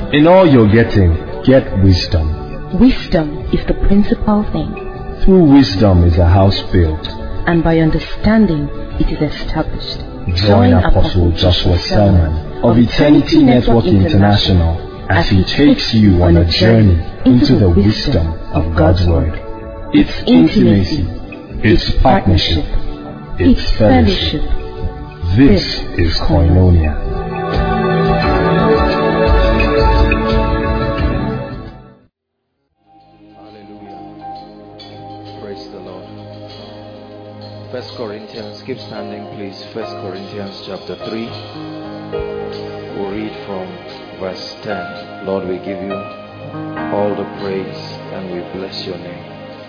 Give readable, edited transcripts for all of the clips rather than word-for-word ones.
In all you're getting, get wisdom. Wisdom is the principal thing, Through wisdom is a house built. and by understanding it is established. Join Apostle Joshua Selman of Eternity Network International as he takes you on a journey into the wisdom of God's Word. It's intimacy, it's partnership, it's fellowship. This is Koinonia. Hallelujah. Praise the Lord. 1 Corinthians, keep standing please. 1 Corinthians chapter 3. We'll read from verse 10. Lord, we give you all the praise and we bless your name.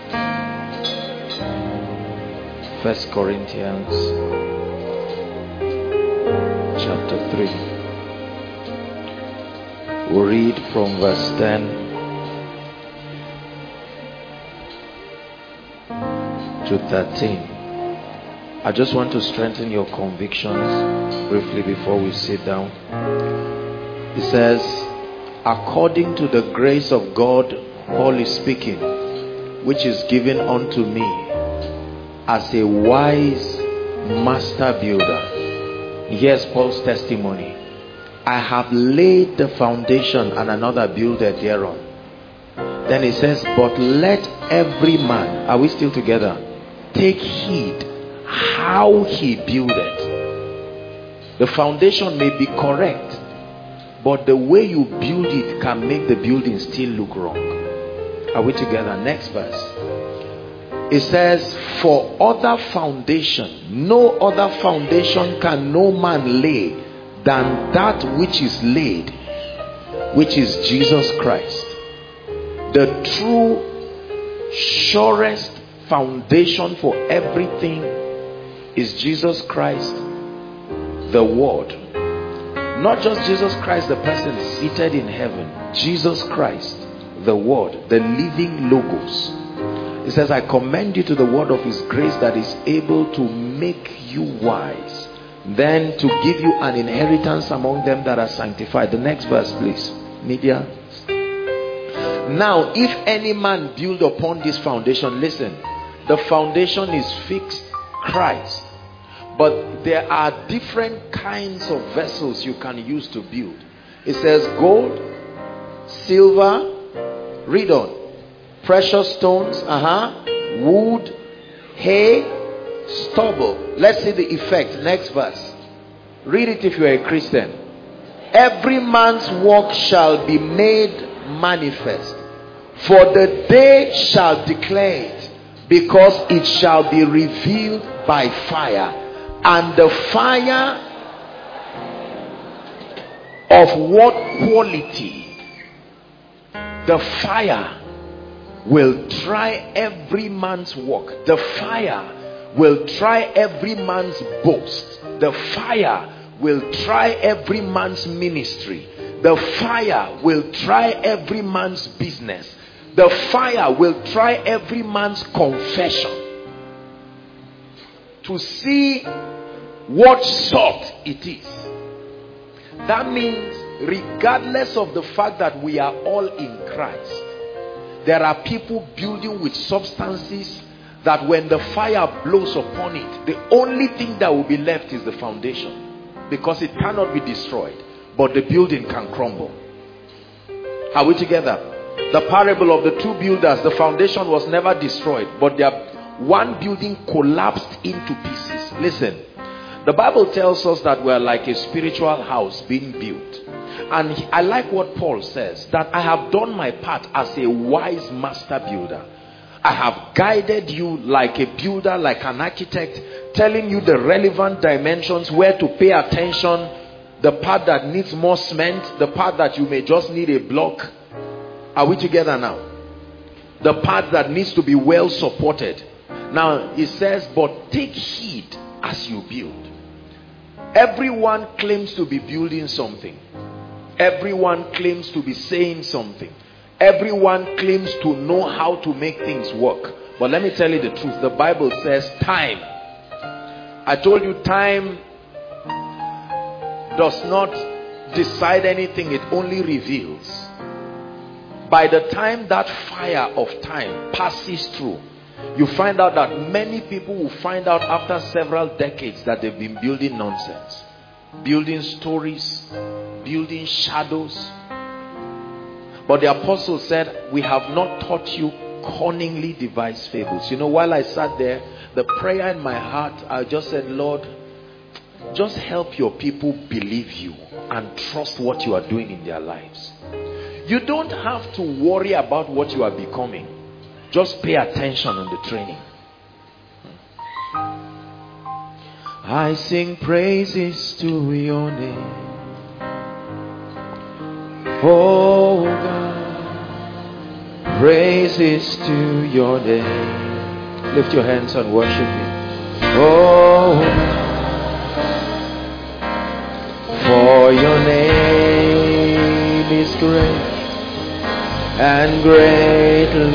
1 Corinthians chapter 3. We'll read from verse 10 to 13. I just want to strengthen your convictions briefly before we sit down. It says, according to the grace of God, Paul is speaking, which is given unto me as a wise master builder. Here's Paul's testimony. I have laid the foundation and another builded thereon. Then he says, but let every man, are we still together, take heed how he buildeth. The foundation may be correct, but the way you build it can make the building still look wrong. Are we together? Next verse. It says, for other foundation, no other foundation can no man lay than that which is laid, which is Jesus Christ. The true, surest foundation for everything is Jesus Christ, the Word. Not just Jesus Christ, the person seated in heaven. Jesus Christ, the Word, the living Logos. It says, I commend you to the word of his grace that is able to make you wise, then to give you an inheritance among them that are sanctified. The next verse, please. Media. Now, if any man build upon this foundation, listen, the foundation is fixed, Christ. But there are different kinds of vessels you can use to build. It says gold, silver, read on, precious stones, wood, hay, stubble. Let's see the effect. Next verse. Read it if you are a Christian. Every man's work shall be made manifest, for the day shall declare it, because it shall be revealed by fire. And the fire of what quality? The fire will try every man's work. The fire will try every man's boast. The fire will try every man's ministry. The fire will try every man's business. The fire will try every man's confession, to see what sort it is. That means regardless of the fact that we are all in Christ, there are people building with substances that when the fire blows upon it, the only thing that will be left is the foundation, because it cannot be destroyed, but the building can crumble. Are we together? The parable of the two builders, the foundation was never destroyed, but one building collapsed into pieces. Listen, the Bible tells us that we are like a spiritual house being built. And I like what Paul says, that I have done my part as a wise master builder. I have guided you like a builder, like an architect, telling you the relevant dimensions, where to pay attention, the part that needs more cement, the part that you may just need a block. Are we together now? The part that needs to be well supported. Now it says, but take heed as you build. Everyone claims to be building something. Everyone claims to be saying something. Everyone claims to know how to make things work. But let me tell you the truth. The Bible says time. I told you time does not decide anything, it only reveals. By the time that fire of time passes through, you find out that many people will find out after several decades that they've been building nonsense, building stories, building shadows. But the apostle said, we have not taught you cunningly devised fables. You know, while I sat there, the prayer in my heart, I just said, Lord, just help your people believe you and trust what you are doing in their lives. You don't have to worry about what you are becoming. Just pay attention on the training. I sing praises to your name, oh God. Praises to your name. Lift your hands and worship Him. Oh God. For your name is great and greatly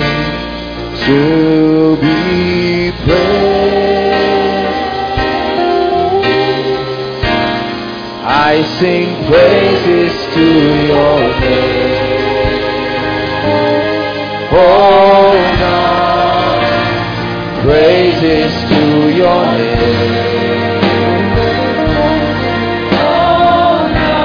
to be praised. I sing praises to your name, oh God. Praises to your name, oh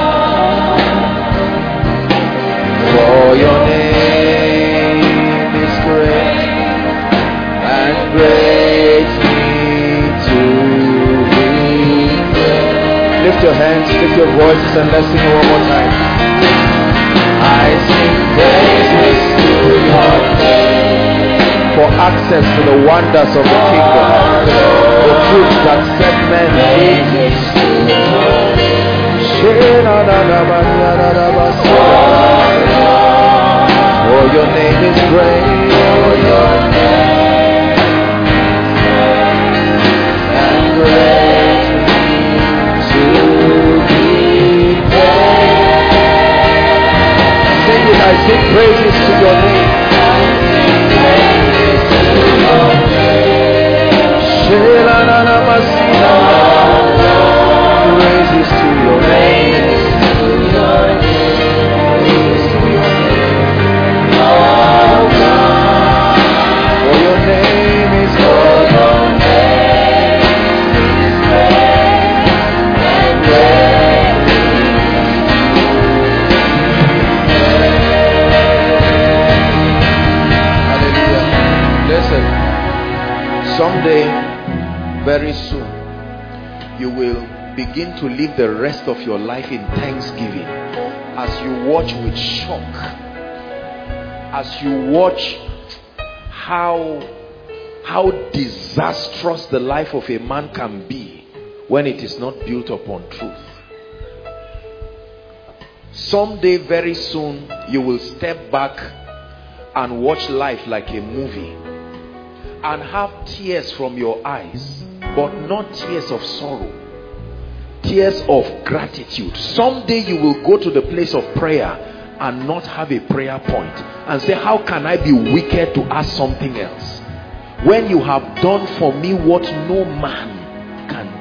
God. For your name is great and greatly to be praised. Lift your hands, lift your voices, and let's sing it one more time. I sing praises to your name, for access to the wonders of the kingdom, the fruits that set men free. For your name is great, for your name and great to be praised. Sing it, I sing praises to your name. Praises to your name. Someday, very soon, you will begin to live the rest of your life in thanksgiving as you watch with shock, as you watch how disastrous the life of a man can be when it is not built upon truth. Someday, very soon, you will step back and watch life like a movie and have tears from your eyes, but not tears of sorrow, tears of gratitude. Someday you will go to the place of prayer and not have a prayer point and say, how can I be wicked to ask something else when you have done for me what no man can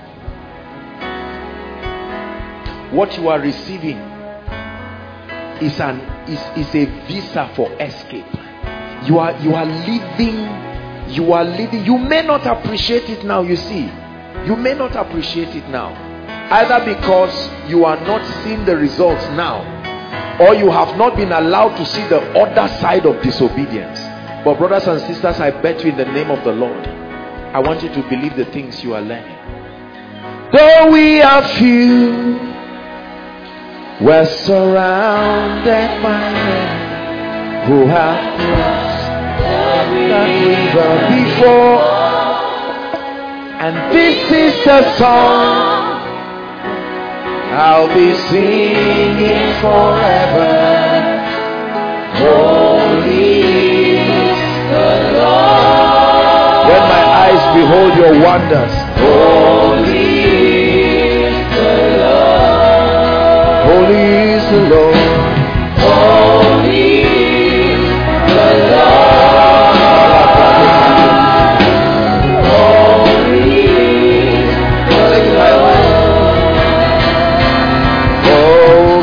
do? What you are receiving is a visa for escape. You are living. You may not appreciate it now. You see, you may not appreciate it now, either because you are not seeing the results now, or you have not been allowed to see the other side of disobedience. But brothers and sisters, I bet you in the name of the Lord, I want you to believe the things you are learning. Though we are few, we're surrounded by men who have crossed that river before, and this is the song I'll be singing forever. Holy is the Lord. When my eyes behold your wonders, holy is the Lord. Holy is the Lord. Holy is the Lord. Holy is the Lord.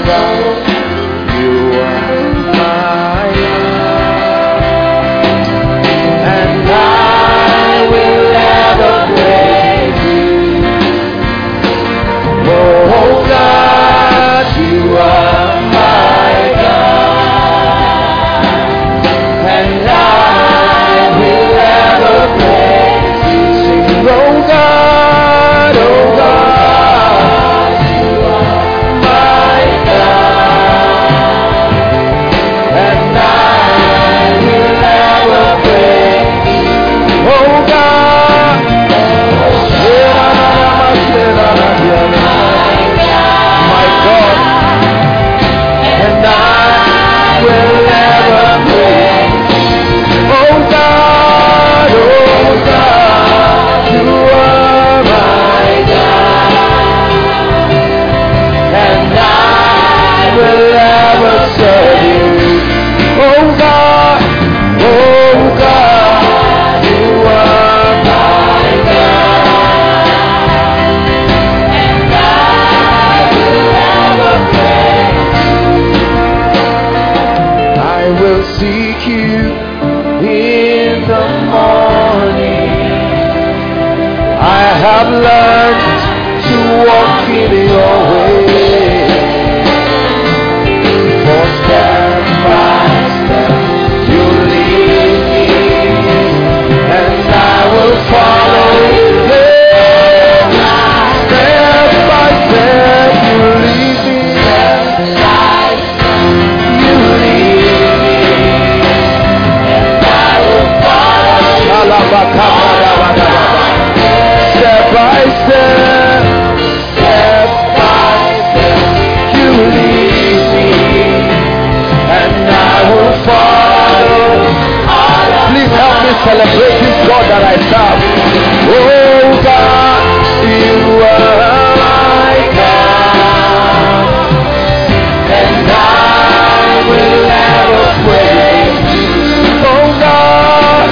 celebrate this God that I serve. Oh God, you are my God, and I will ever praise you. Oh God,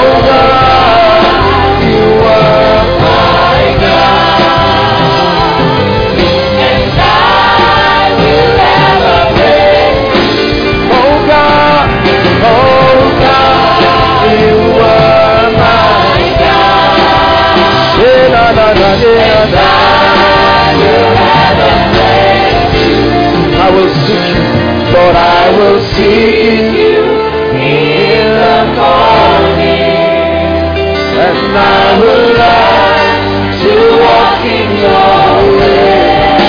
you are my God, and I will ever praise you. Oh God, you are my God. And I will ever praise you. I will seek you, Lord, I will seek you in the morning, and I will learn to walk in your way.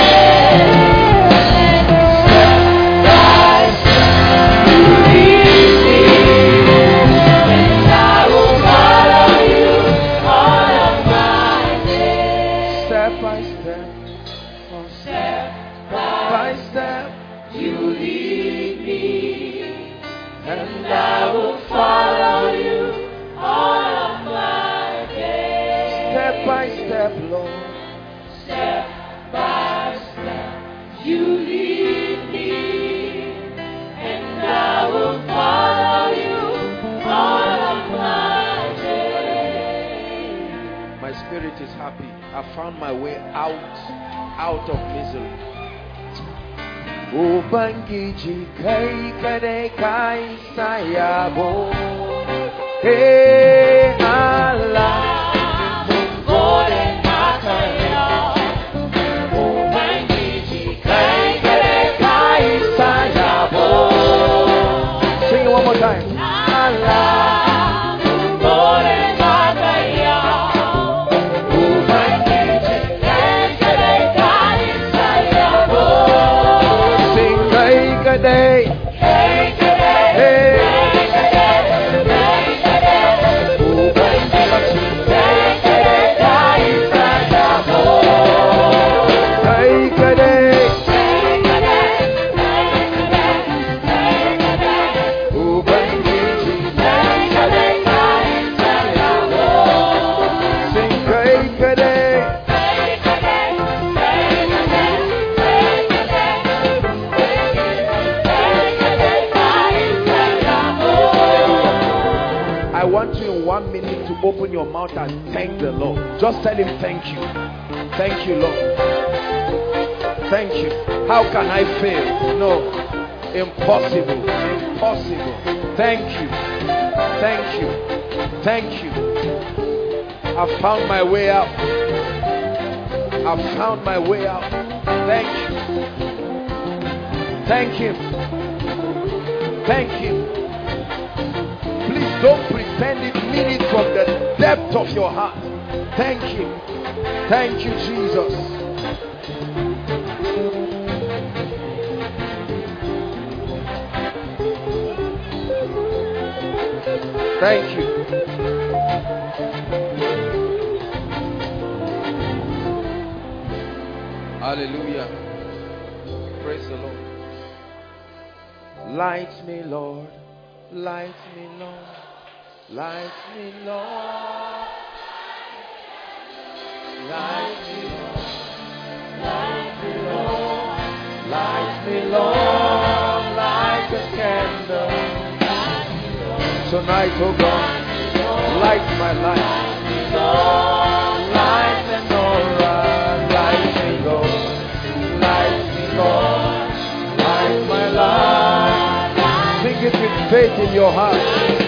Step by step, you lead me, and I will follow you all of my days. Step by step, oh, step by step, you lead me, and I will follow you all of my days. Step by step, Lord. Step by step, you lead me, and I will follow you all of my days. My spirit is happy. I found my way out of misery. Ubangiji kai kade kai sayabo. Hey Allah, Mungode makaya. Ubangiji kai kade kai sayabo. Sing it one more time. Allah, Mungode makaya. Ubangiji kai kade kai sayabo. Day. Hey, hey, open your mouth and thank the Lord. Just tell him thank you. Thank you, Lord. Thank you. How can I fail? No. Impossible. Impossible. Thank you. Thank you. Thank you. I've found my way out. I've found my way out. Thank you. Thank him. Thank him. Please don't pretend it. Mean it from the depth of your heart. Thank him. Thank you, Jesus. Thank you. Hallelujah. Praise the Lord. Light me, Lord. Light me, Lord. Light me, Lord. Light me, Lord. Light me, Lord. Light me, Lord. Like a candle. Tonight, oh God, light my life. Light the menorah. Light me, Lord. Light me, Lord. Light my life. Sing it with faith in your heart.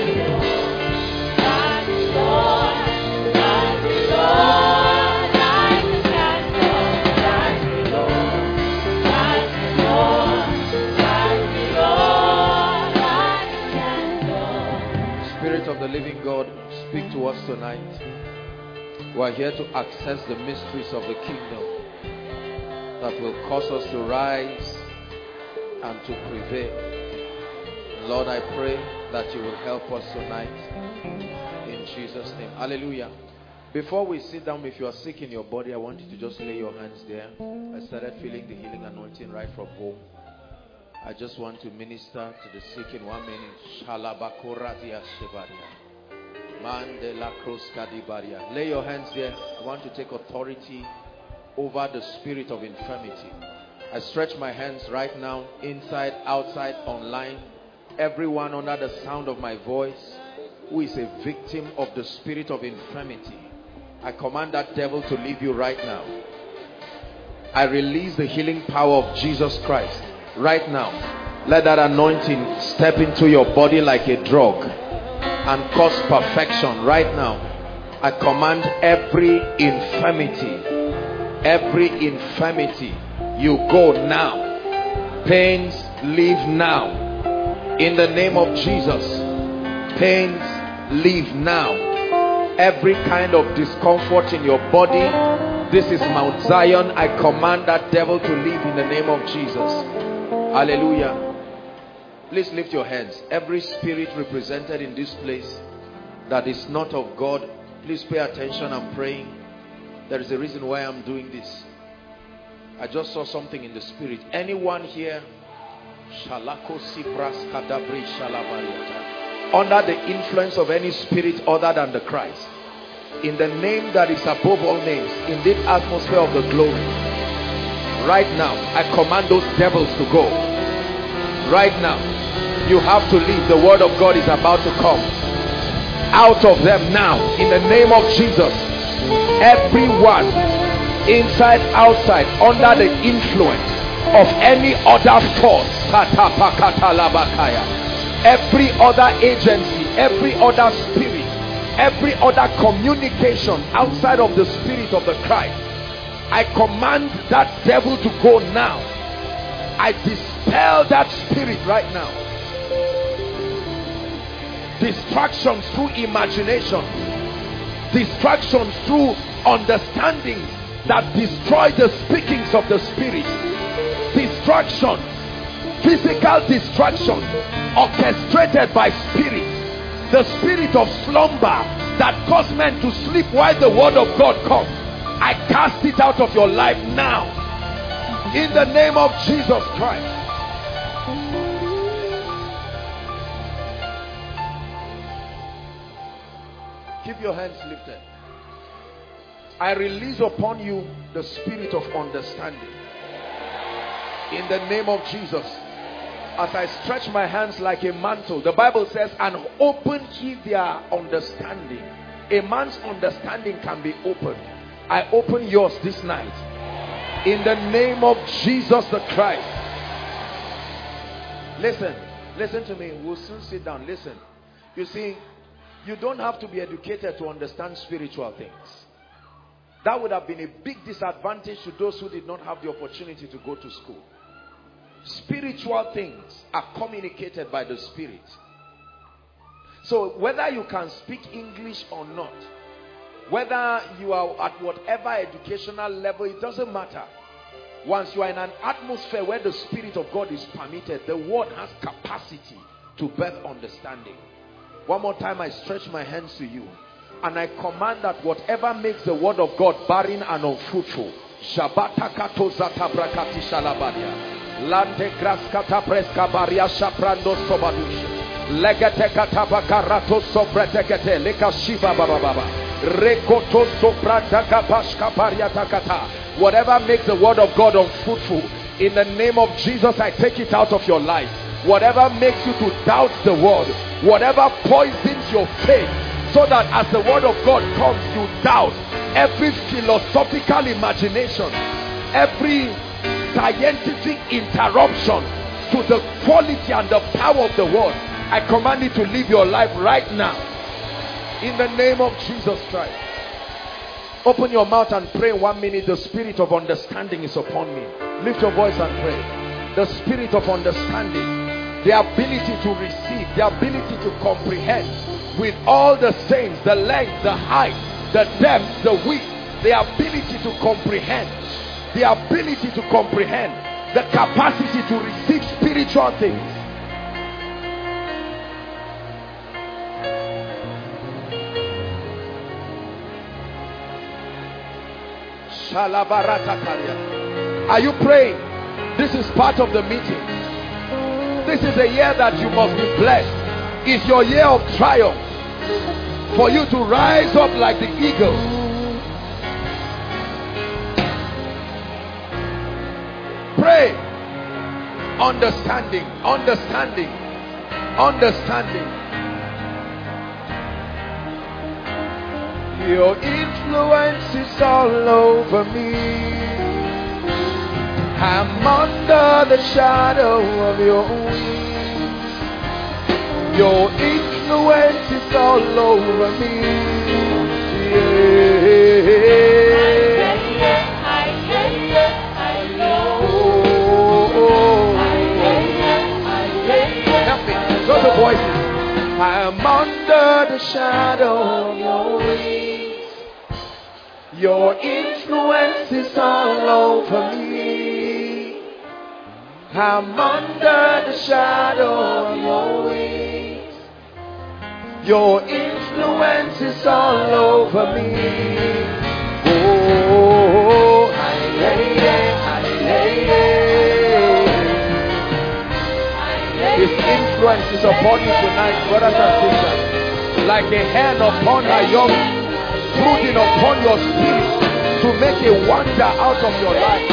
Spirit of the living God, speak to us tonight. We are here to access the mysteries of the kingdom that will cause us to rise and to prevail. Lord, I pray that you will help us tonight in Jesus' name. Hallelujah. Before we sit down, if you are sick in your body, I want you to just lay your hands there. I started feeling the healing anointing right from home. I just want to minister to the sick in 1 minute. Lay your hands there. I want to take authority over the spirit of infirmity. I stretch my hands right now, inside, outside, online. Everyone under the sound of my voice who is a victim of the spirit of infirmity, I command that devil to leave you right now. I release the healing power of Jesus Christ right now. Let that anointing step into your body like a drug and cause perfection right now. I command every infirmity, you go now. Pains, leave now. In the name of Jesus, pains, leave now. Every kind of discomfort in your body, this is Mount Zion. I command that devil to leave in the name of Jesus. Hallelujah. Please lift your hands. Every spirit represented in this place that is not of God, please pay attention. I'm praying. There is a reason why I'm doing this. I just saw something in the spirit. Anyone here under the influence of any spirit other than the Christ, in the name that is above all names, in this atmosphere of the glory, right now I command those devils to go. Right now you have to leave. The word of God is about to come out of them now in the name of Jesus. Everyone inside, outside, under the influence of any other force, every other agency, every other spirit, every other communication outside of the spirit of the Christ, I command that devil to go now. I dispel that spirit right now. Distractions through imagination, distractions through understandings that destroy the speakings of the spirit, distractions, physical distractions orchestrated by spirits, the spirit of slumber that causes men to sleep while the word of God comes. I cast it out of your life now in the name of Jesus Christ. Keep your hands lifted. I release upon you the spirit of understanding in the name of Jesus. As I stretch my hands like a mantle, the Bible says, and open ye their understanding. A man's understanding can be opened. I open yours this night in the name of Jesus the Christ. Listen to me. We'll soon sit down. Listen. You see, you don't have to be educated to understand spiritual things. That would have been a big disadvantage to those who did not have the opportunity to go to school. Spiritual things are communicated by the Spirit. So whether you can speak English or not, whether you are at whatever educational level, it doesn't matter. Once you are in an atmosphere where the Spirit of God is permitted, the word has capacity to birth understanding. One more time, I stretch my hands to you and I command that whatever makes the word of God barren and unfruitful, Lante graskata preska baria shaprando sobadush. Legete kataba karato sobretekete lekashiba baba baba. Rekoto soprata kapashka pariata kata. Whatever makes the word of God unfruitful, in the name of Jesus, I take it out of your life. Whatever makes you to doubt the word, whatever poisons your faith, so that as the word of God comes, you doubt. Every philosophical imagination, every scientific interruption to the quality and the power of the word, I command it to leave your life right now in the name of Jesus Christ. Open your mouth and pray 1 minute. The spirit of understanding is upon me. Lift your voice and pray. The spirit of understanding, the ability to receive, the ability to comprehend with all the saints, the length, the height, the depth, the width, the ability to comprehend, the ability to comprehend, the capacity to receive spiritual things. Are you praying? This is part of the meeting. This is a year that you must be blessed. It's your year of triumph. For you to rise up like the eagle. Pray. Understanding. Understanding. Understanding. Your influence is all over me. I'm under the shadow of your wings. Your influence is all over me. Help me. So the voices. I'm under the shadow of your wings. Your influence is all over me. I'm under the shadow of your wings. Your influence is all over me. Oh, His influence is upon you tonight, brothers and sisters. Like a hand upon a young, brooding upon your spirit to make a wonder out of your life.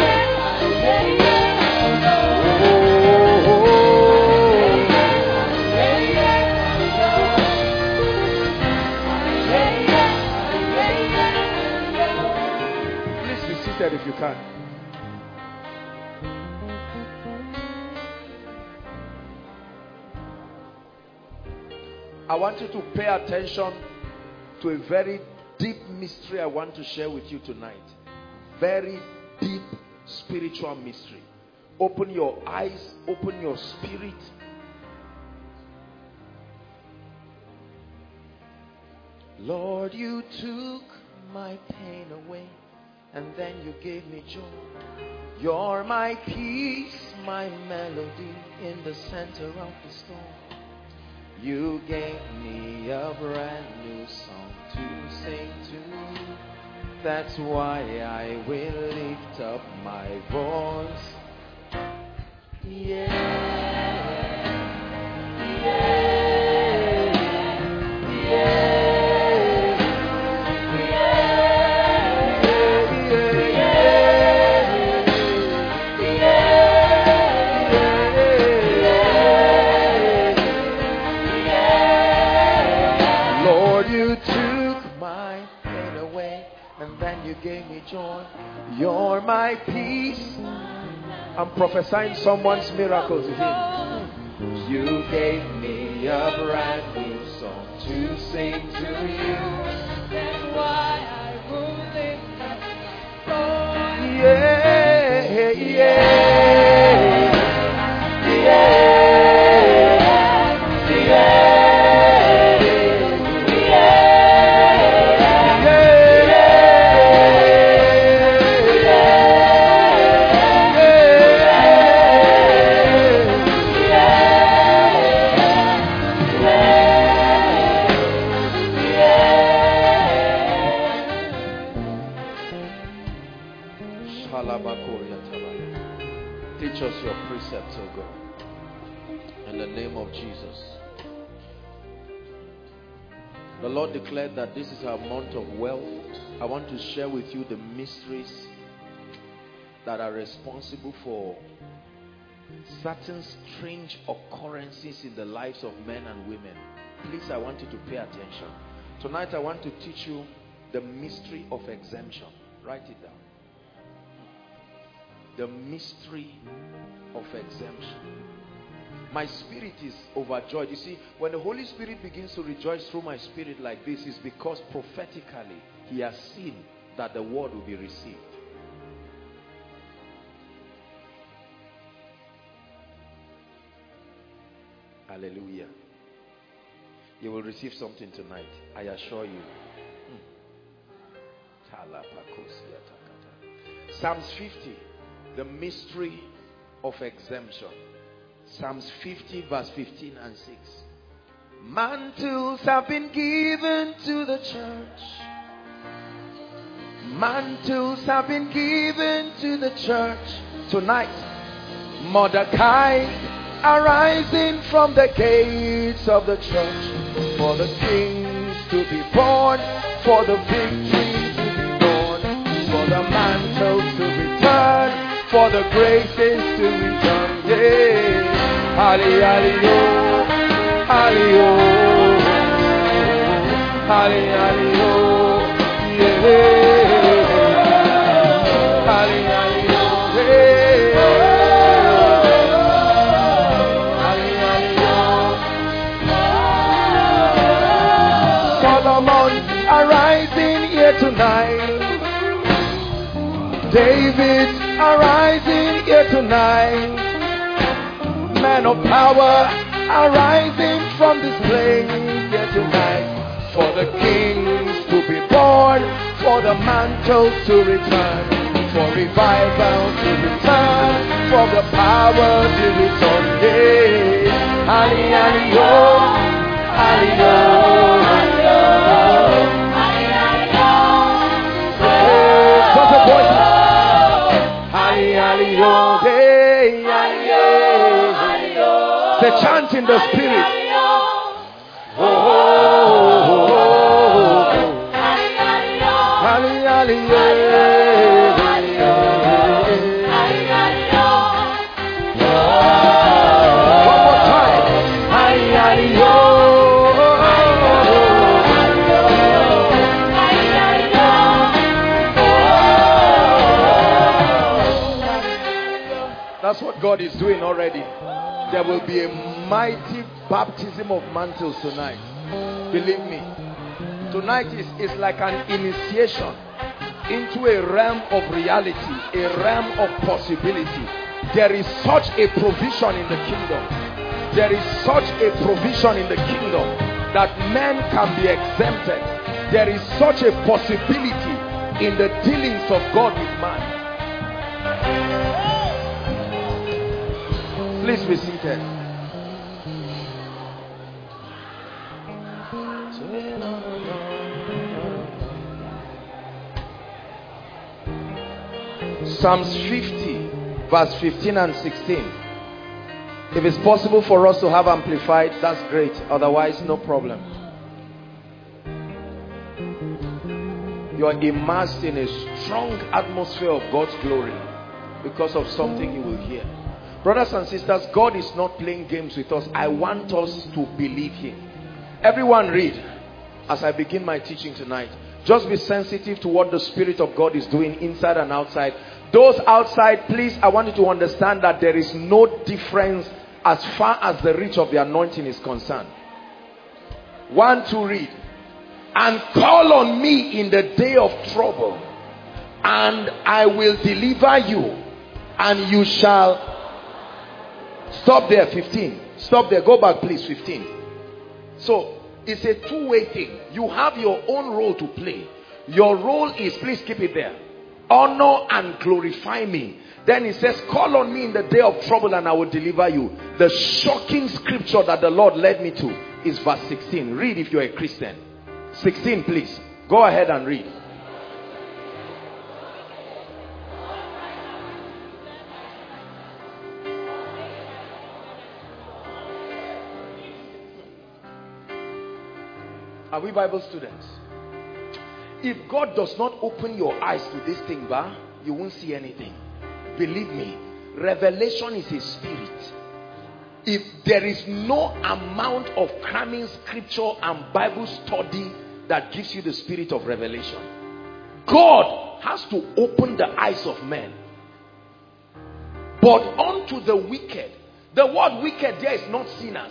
Please be seated if you can. I want you to pay attention to a very deep mystery I want to share with you tonight. Very deep spiritual mystery. Open your eyes, open your spirit. Lord, you took my pain away and then you gave me joy. You're my peace, my melody in the center of the storm. You gave me a brand new song to sing to. That's why I will lift up my voice. Yeah, yeah, yeah. Gave me joy. You're my peace. I'm prophesying someone's miracles in him. You gave me a brand new song to sing to you. That's why I will lift up my voice. Yeah, yeah, yeah, yeah. Teach us your precepts, O God. In the name of Jesus. The Lord declared that this is our month of wealth. I want to share with you the mysteries that are responsible for certain strange occurrences in the lives of men and women. Please, I want you to pay attention. Tonight I want to teach you the mystery of exemption. Write it down. The mystery of exemption. My spirit is overjoyed. You see, when the Holy Spirit begins to rejoice through my spirit like this, it's because prophetically he has seen that the word will be received. Hallelujah. You will receive something tonight, I assure you. Psalms 50. The mystery of exemption. Psalms 50 verse 15 and 6. Mantles have been given to the church. Mantles have been given to the church. Tonight, Mordecai arising from the gates of the church. For the kings to be born, for the victory to be born, for the mantle to return, for the graces to return. Yeah. Halle, halle, oh, halle, oh, halle, halle, oh, yeah. Halle, halle, oh, yeah. Halle, halle, oh. Solomon arising here tonight. David arising here tonight. Man of power arising from this place here tonight. For the kings to be born, for the mantle to return, for revival to return, for the power to return. Yeah. Halle, halle, oh, halle, oh, halle, oh, halle, oh. What's the voice? Halle, halle, oh, hey, halle, oh. The chant in the spirit. Oh, oh, oh, oh, oh. Halle, halle, one more time. Halle, halle, that's what God is doing already. There will be a mighty baptism of mantles tonight. Believe me. Tonight is like an initiation into a realm of reality, a realm of possibility. There is such a provision in the kingdom. There is such a provision in the kingdom that men can be exempted. There is such a possibility in the dealings of God with man. Please be seated. Psalms 50 verse 15 and 16. If it's possible for us to have amplified, that's great. Otherwise, no problem. You are immersed in a strong atmosphere of God's glory because of something you will hear. Brothers and sisters, God is not playing games with us. I want us to believe Him. Everyone read as I begin my teaching tonight. Just be sensitive to what the Spirit of God is doing inside and outside. Those outside, please, I want you to understand that there is no difference as far as the reach of the anointing is concerned. 1, 2, read. And call on me in the day of trouble, and I will deliver you, and you shall... Stop there, 15. Stop there, go back please, 15. So, it's a two-way thing. You have your own role to play. Your role is, please keep it there, honor and glorify me. Then it says, call on me in the day of trouble and I will deliver you. The shocking scripture that the Lord led me to is verse 16. Read if you're a Christian. 16 please. Go ahead and read. Are we Bible students? If God does not open your eyes to this thing, you won't see anything. Believe me, revelation is a spirit. If there is no amount of cramming scripture and Bible study that gives you the spirit of revelation, God has to open the eyes of men. But unto the wicked, the word wicked there is not sinners.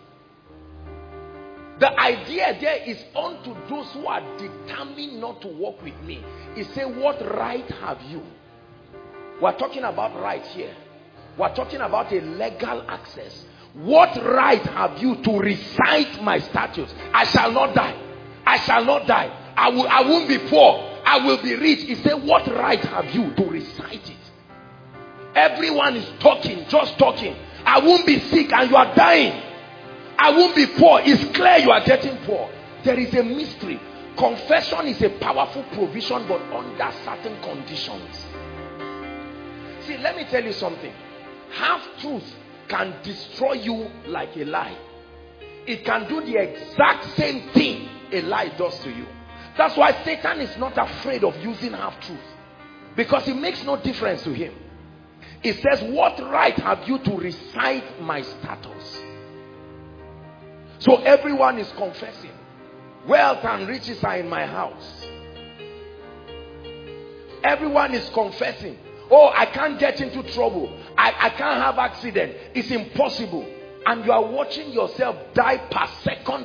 The idea there is unto those who are determined not to walk with me. He said, what right have you? We're talking about right here. We're talking about a legal access. What right have you to recite my statutes? I shall not die. I shall not die. I won't be poor. I will be rich. He said, what right have you to recite it? Everyone is talking, just talking. I won't be sick and you are dying. I won't be poor. It's clear you are getting poor. There is a mystery. Confession is a powerful provision, but under certain conditions. See, let me tell you something. Half-truth can destroy you like a lie. It can do the exact same thing a lie does to you. That's why Satan is not afraid of using half-truth, because it makes no difference to him. It says, what right have you to recite my status? So everyone is confessing, wealth and riches are in my house. Everyone is confessing, oh, I can't get into trouble, I can't have accident, it's impossible. And you are watching yourself die per second.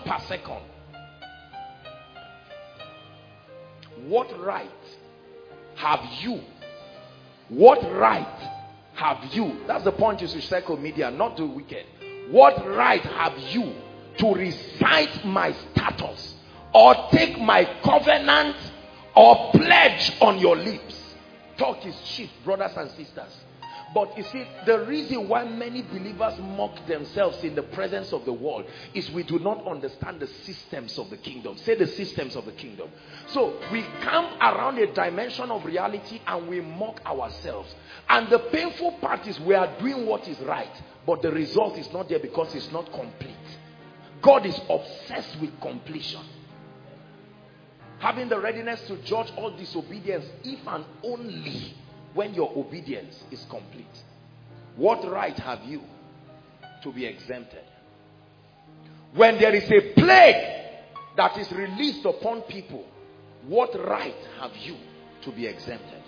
What right have you? What right have you? That's the point you should circle media, not the wicked. What right have you to recite my status or take my covenant or pledge on your lips? Talk is cheap, brothers and sisters. But you see, the reason why many believers mock themselves in the presence of the world is we do not understand the systems of the kingdom. Say the systems of the kingdom. So we camp around a dimension of reality and we mock ourselves. And the painful part is we are doing what is right, but the result is not there because it's not complete. God is obsessed with completion. Having the readiness to judge all disobedience if and only when your obedience is complete. What right have you to be exempted? When there is a plague that is released upon people, what right have you to be exempted?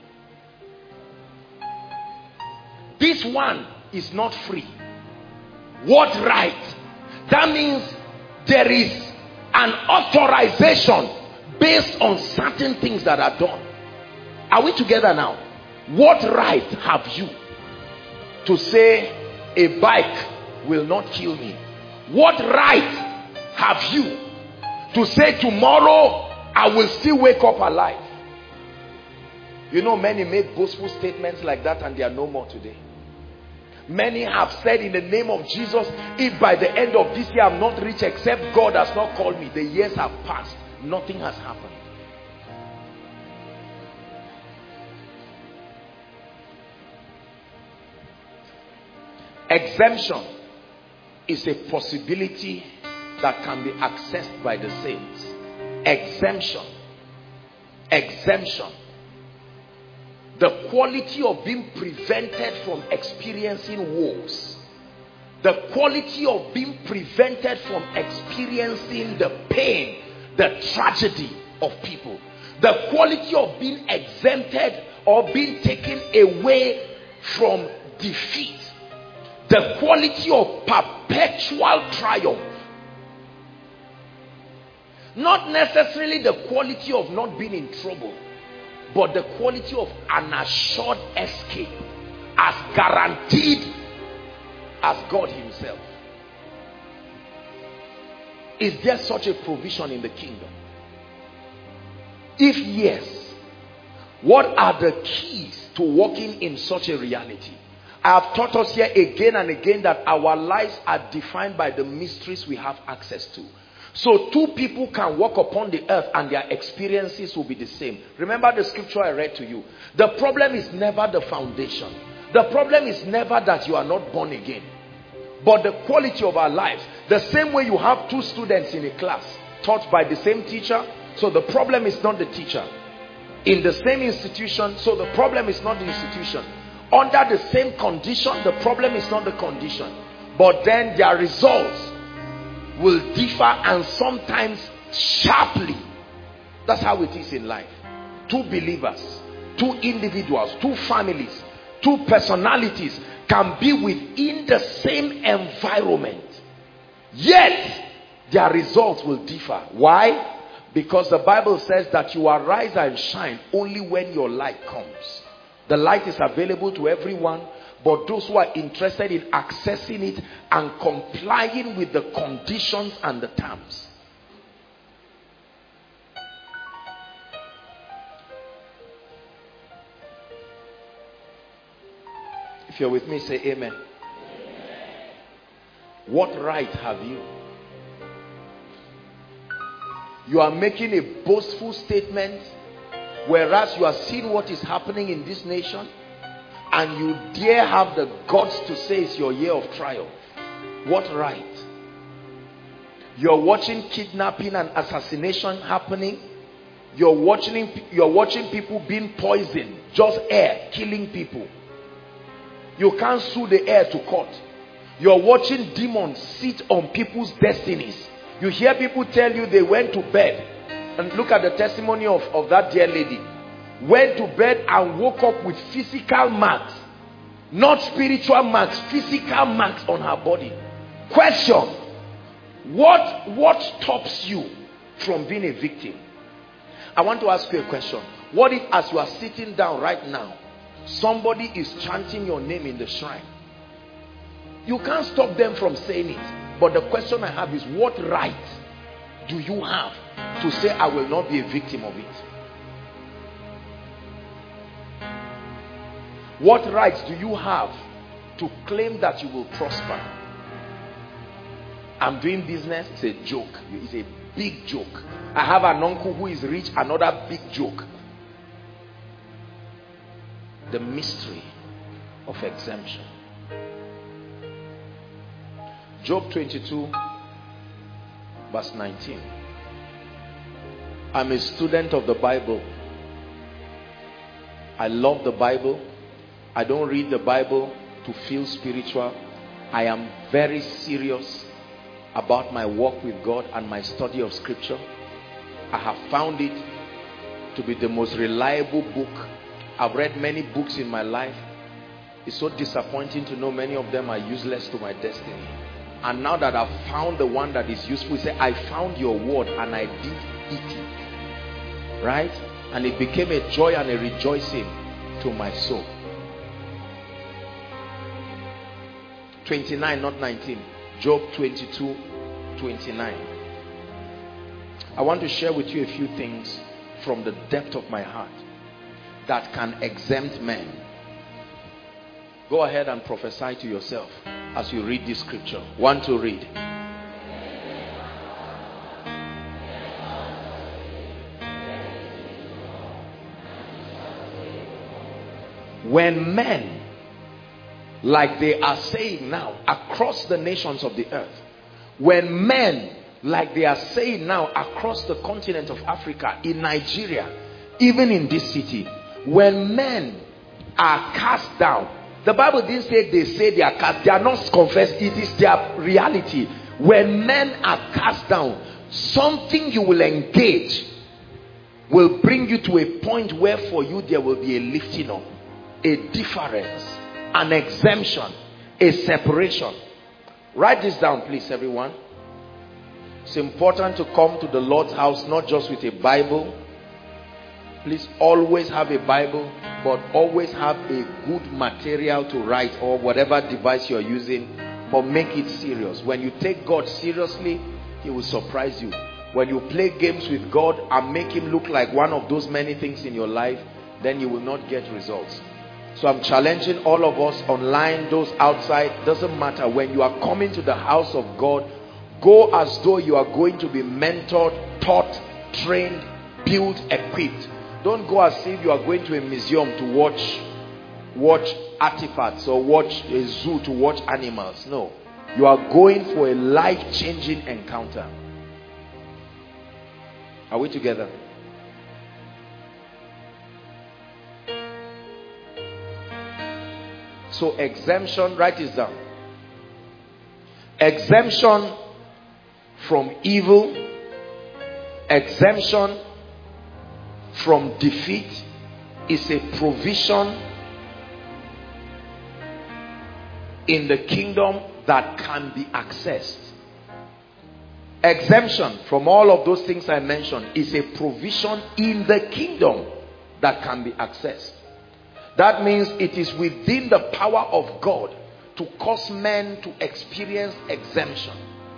This one is not free. What right? That means there is an authorization based on certain things that are done. Are we together now? What right have you to say a bike will not kill me? What right have you to say tomorrow I will still wake up alive? You know, many make boastful statements like that and they are no more today. Many have said, in the name of Jesus, if by the end of this year I'm not rich except God has not called me. The years have passed. Nothing has happened. Exemption is a possibility that can be accessed by the saints. Exemption. Exemption. The quality of being prevented from experiencing woes. The quality of being prevented from experiencing the pain, the tragedy of people. The quality of being exempted or being taken away from defeat. The quality of perpetual triumph. Not necessarily the quality of not being in trouble, but the quality of an assured escape, as guaranteed as God himself. Is there such a provision in the kingdom? If yes, what are the keys to walking in such a reality? I have taught us here again and again that our lives are defined by the mysteries we have access to. So two people can walk upon the earth and their experiences will be the same. Remember the scripture I read to you. The problem is never the foundation. The problem is never that you are not born again, but the quality of our lives. The same way you have two students in a class taught by the same teacher, so the problem is not the teacher. In the same institution, so the problem is not the institution. Under the same condition, the problem is not the condition, but then their results will differ, and sometimes sharply. That's how it is in life. Two believers, two individuals, two families, two personalities can be within the same environment, yet their results will differ. Why? Because the Bible says that you arise and shine only when your light comes. The light is available to everyone, but those who are interested in accessing it and complying with the conditions and the terms. If you're with me, say amen. Amen. What right have you? You are making a boastful statement, whereas you are seeing what is happening in this nation, and you dare have the guts to say it's your year of triumph. What right? You're watching kidnapping and assassination happening. You're watching people being poisoned. Just air killing people. You can't sue the air to court. You're watching demons sit on people's destinies. You hear people tell you they went to bed. And look at the testimony of that dear lady. Went to bed and woke up with physical marks. Not spiritual marks, physical marks on her body. Question. What stops you from being a victim? I want to ask you a question. What if, as you are sitting down right now, somebody is chanting your name in the shrine? You can't stop them from saying it. But the question I have is, what right do you have to say, I will not be a victim of it? What rights do you have to claim that you will prosper? I'm doing business, it's a joke. It's a big joke. I have an uncle who is rich, another big joke. The mystery of exemption. Job 22 verse 19. I'm a student of the Bible. I love the Bible. I don't read the Bible to feel spiritual. I am very serious about my walk with God and my study of scripture. I have found it to be the most reliable book. I've read many books in my life. It's so disappointing to know many of them are useless to my destiny. And now that I've found the one that is useful, say, I found your word and I did eat it. Right? And it became a joy and a rejoicing to my soul. 29, not 19. Job 22, 29. I want to share with you a few things from the depth of my heart that can exempt men. Go ahead and prophesy to yourself as you read this scripture. One to read. When men, like they are saying now across the nations of the earth, when men, like they are saying now across the continent of Africa, in Nigeria, even in this city, when men are cast down, the Bible didn't say they are cast, they are not confessed, it is their reality. When men are cast down, something you will engage will bring you to a point where for you there will be a lifting up, a difference, an exemption, a separation. Write this down, please, everyone. It's important to come to the Lord's house not just with a Bible. Please always have a Bible, but always have a good material to write, or whatever device you're using, but make it serious. When you take God seriously, He will surprise you. When you play games with God and make Him look like one of those many things in your life, then you will not get results. So I'm challenging all of us online, those outside, doesn't matter. When you are coming to the house of God, go as though you are going to be mentored, taught, trained, built, equipped. Don't go as if you are going to a museum to watch artifacts or watch a zoo to watch animals. No. You are going for a life-changing encounter. Are we together? So exemption, write this down. Exemption from evil, exemption from defeat is a provision in the kingdom that can be accessed. Exemption from all of those things I mentioned is a provision in the kingdom that can be accessed. That means it is within the power of God to cause men to experience exemption.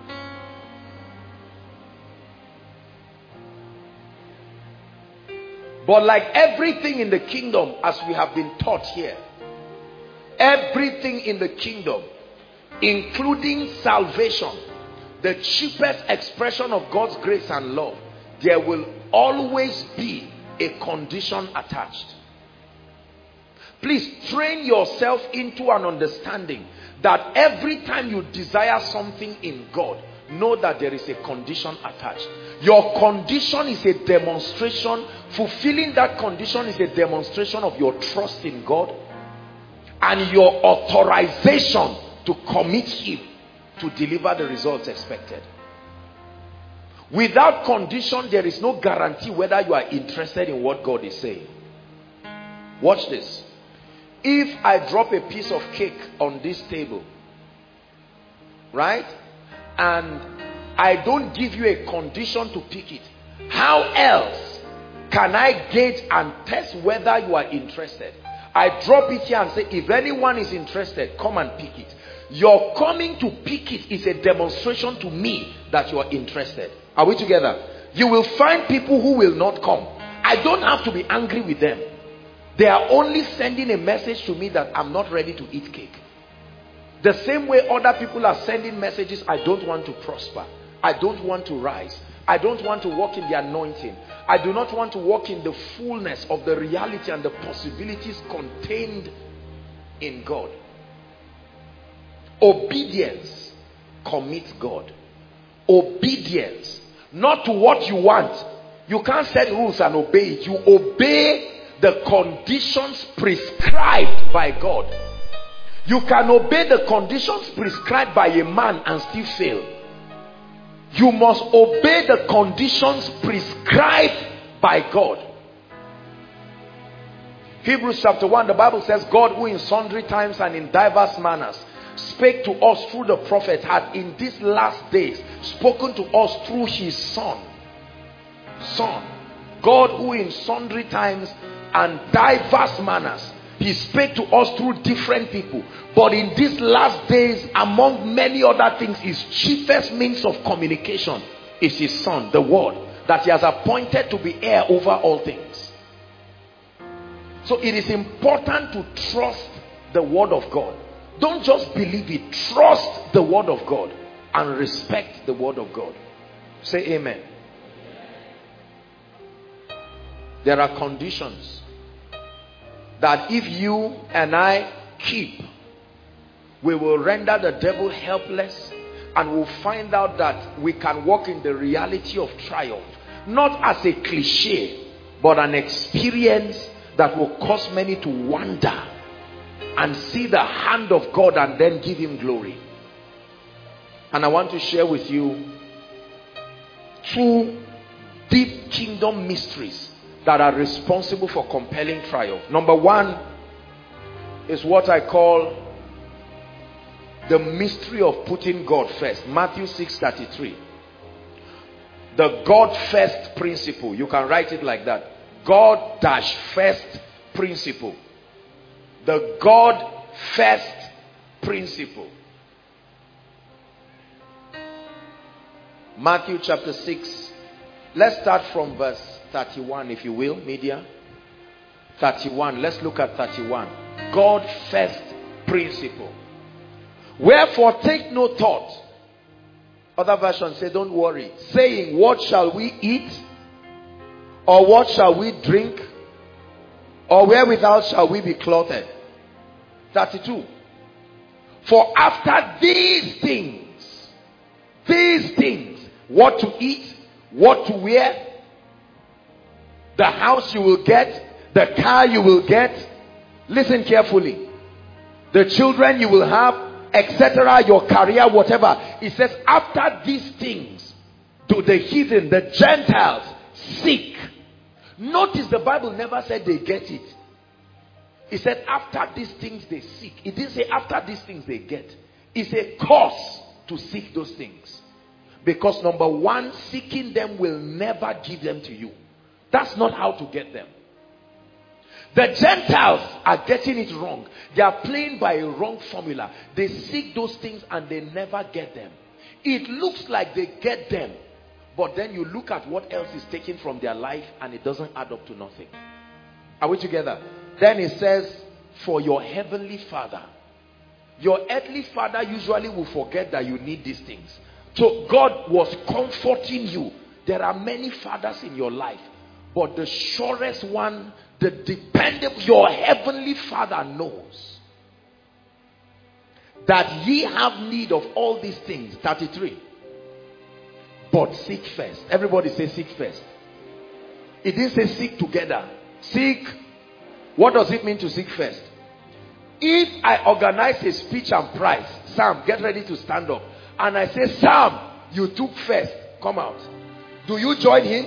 But like everything in the kingdom, as we have been taught here, everything in the kingdom, including salvation, the cheapest expression of God's grace and love, there will always be a condition attached. Please train yourself into an understanding that every time you desire something in God, know that there is a condition attached. Your condition is a demonstration. Fulfilling that condition is a demonstration of your trust in God and your authorization to commit Him to deliver the results expected. Without condition, there is no guarantee whether you are interested in what God is saying. Watch this. If I drop a piece of cake on this table, right, and I don't give you a condition to pick it, how else can I gauge and test whether you are interested? I drop it here and say, if anyone is interested, come and pick it. Your coming to pick it is a demonstration to me that you are interested. Are we together? You will find people who will not come. I don't have to be angry with them. They are only sending a message to me that I'm not ready to eat cake. The same way other people are sending messages, I don't want to prosper. I don't want to rise. I don't want to walk in the anointing. I do not want to walk in the fullness of the reality and the possibilities contained in God. Obedience commits God. Obedience, not to what you want. You can't set rules and obey it. You obey the conditions prescribed by God. You can obey the conditions prescribed by a man and still fail. You must obey the conditions prescribed by God. Hebrews chapter 1, the Bible says, God, who in sundry times and in diverse manners spake to us through the prophets, had in these last days spoken to us through his Son. God, who in sundry times and diverse manners, he spake to us through different people, but in these last days, among many other things, his chiefest means of communication is his Son, the Word, that he has appointed to be heir over all things. So it is important to trust the Word of God. Don't just believe it. Trust the Word of God and respect the Word of God. Say amen. There are conditions that if you and I keep, we will render the devil helpless, and we'll find out that we can walk in the reality of triumph, not as a cliche, but an experience that will cause many to wonder and see the hand of God and then give him glory. And I want to share with you two deep kingdom mysteries that are responsible for compelling triumph. Number one is what I call the mystery of putting God first. Matthew 6:33. The God first principle. You can write it like that. God dash first principle. The God first principle. Matthew chapter 6. Let's start from verse 31, if you will, media. 31. Let's look at 31. God first principle. Wherefore take no thought. Other versions say don't worry, saying, what shall we eat? Or what shall we drink? Or wherewithal shall we be clothed? 32. For after these things, what to eat, what to wear, the house you will get, the car you will get, listen carefully, the children you will have, etc., your career, whatever. It says, after these things do the heathen, the Gentiles, seek. Notice the Bible never said they get it. It said after these things they seek. It didn't say after these things they get. It's a cause to seek those things. Because number one, seeking them will never give them to you. That's not how to get them. The Gentiles are getting it wrong. They are playing by a wrong formula. They seek those things and they never get them. It looks like they get them, but then you look at what else is taken from their life and it doesn't add up to nothing. Are we together? Then it says, for your heavenly Father. Your earthly father usually will forget that you need these things. So God was comforting you. There are many fathers in your life, but the surest one, the dependable, your heavenly Father knows that ye have need of all these things. 33. But seek first. Everybody say seek first. It didn't say seek together. Seek. What does it mean to seek first? If I organize a speech and prize, Sam, get ready to stand up, and I say, Sam, you took first, come out. Do you join him?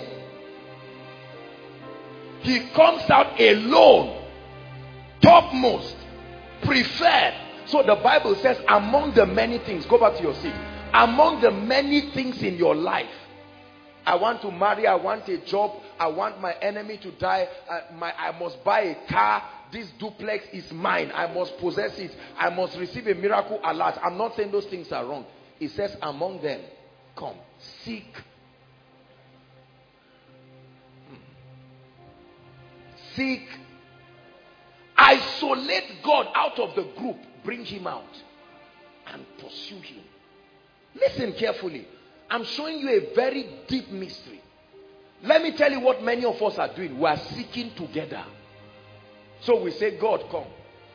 He comes out alone, topmost, preferred. So the Bible says, among the many things, go back to your seat. Among the many things in your life, I want to marry, I want a job, I want my enemy to die, I must buy a car, this duplex is mine, I must possess it, I must receive a miracle alert. I'm not saying those things are wrong. It says among them, come, seek. Seek. Isolate God out of the group, bring him out and pursue him. Listen carefully. I'm showing you a very deep mystery. Let me tell you what many of us are doing. We are seeking together. So we say, God, come.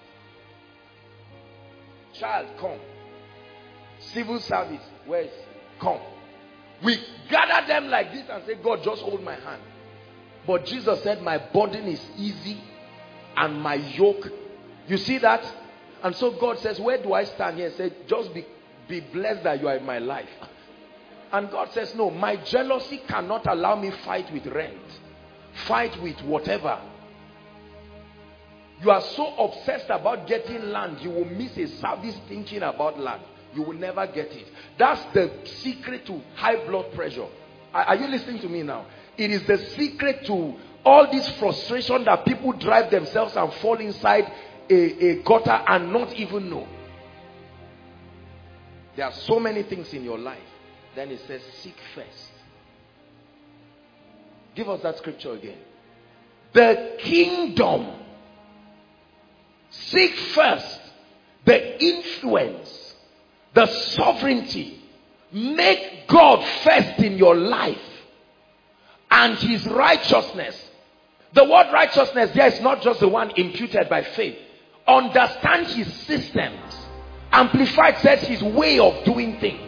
Child, come. Civil service, where is? Come. We gather them like this and say, God, just hold my hand. But Jesus said, my burden is easy and my yoke. You see that? And so God says, where do I stand here? He said, just be blessed that you are in my life. And God says, no, my jealousy cannot allow me fight with rent. Fight with whatever. You are so obsessed about getting land, you will miss a service thinking about land. You will never get it. That's the secret to high blood pressure. Are you listening to me now? It is the secret to all this frustration that people drive themselves and fall inside a gutter and not even know. There are so many things in your life. Then it says, seek first. Give us that scripture again. The kingdom. Seek first the influence, the sovereignty. Make God first in your life and his righteousness. The word righteousness there is not just the one imputed by faith. Understand his systems. Amplified says his way of doing things.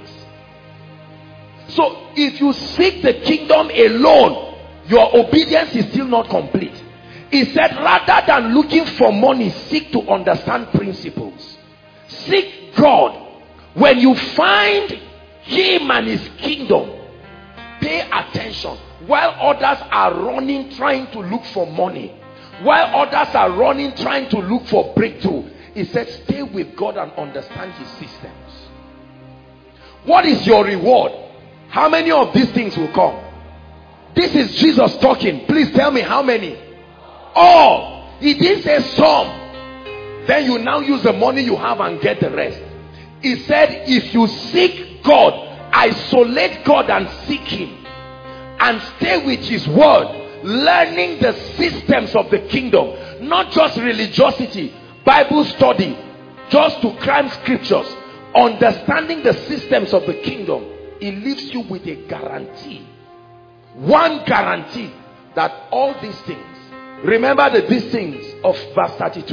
So if you seek the kingdom alone, your obedience is still not complete. He said, rather than looking for money, seek to understand principles. Seek God. When you find him and his kingdom, pay attention. While others are running trying to look for money, while others are running trying to look for breakthrough, he said, stay with God and understand his systems. What is your reward? How many of these things will come? This is Jesus talking. Please tell me how many. All. He didn't say some. Then you now use the money you have and get the rest. He said, if you seek God, isolate God and seek him, and stay with his word, learning the systems of the kingdom, not just religiosity, Bible study, just to cram scriptures, understanding the systems of the kingdom, it leaves you with a guarantee. One guarantee that all these things, remember these things of verse 32.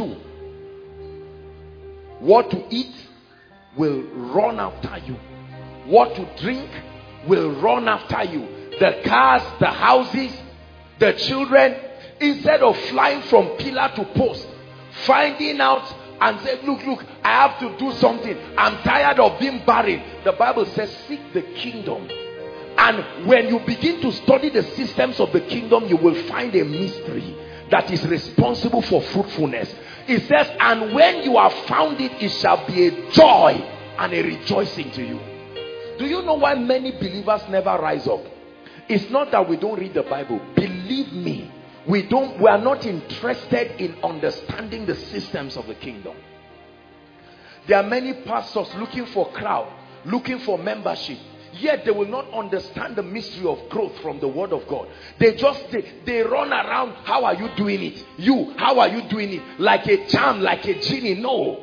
What to eat will run after you. What to drink will run after you. The cars, the houses, the children. Instead of flying from pillar to post, finding out and say, look, I have to do something. I'm tired of being barren. The Bible says, seek the kingdom. And when you begin to study the systems of the kingdom, you will find a mystery that is responsible for fruitfulness. It says, and when you have found it, it shall be a joy and a rejoicing to you. Do you know why many believers never rise up? It's not that we don't read the Bible. Believe me, we are not interested in understanding the systems of the kingdom. There are many pastors looking for crowd, looking for membership, yet they will not understand the mystery of growth from the word of God. They run around. How are you doing it? How are you doing it? Like a charm, like a genie. No.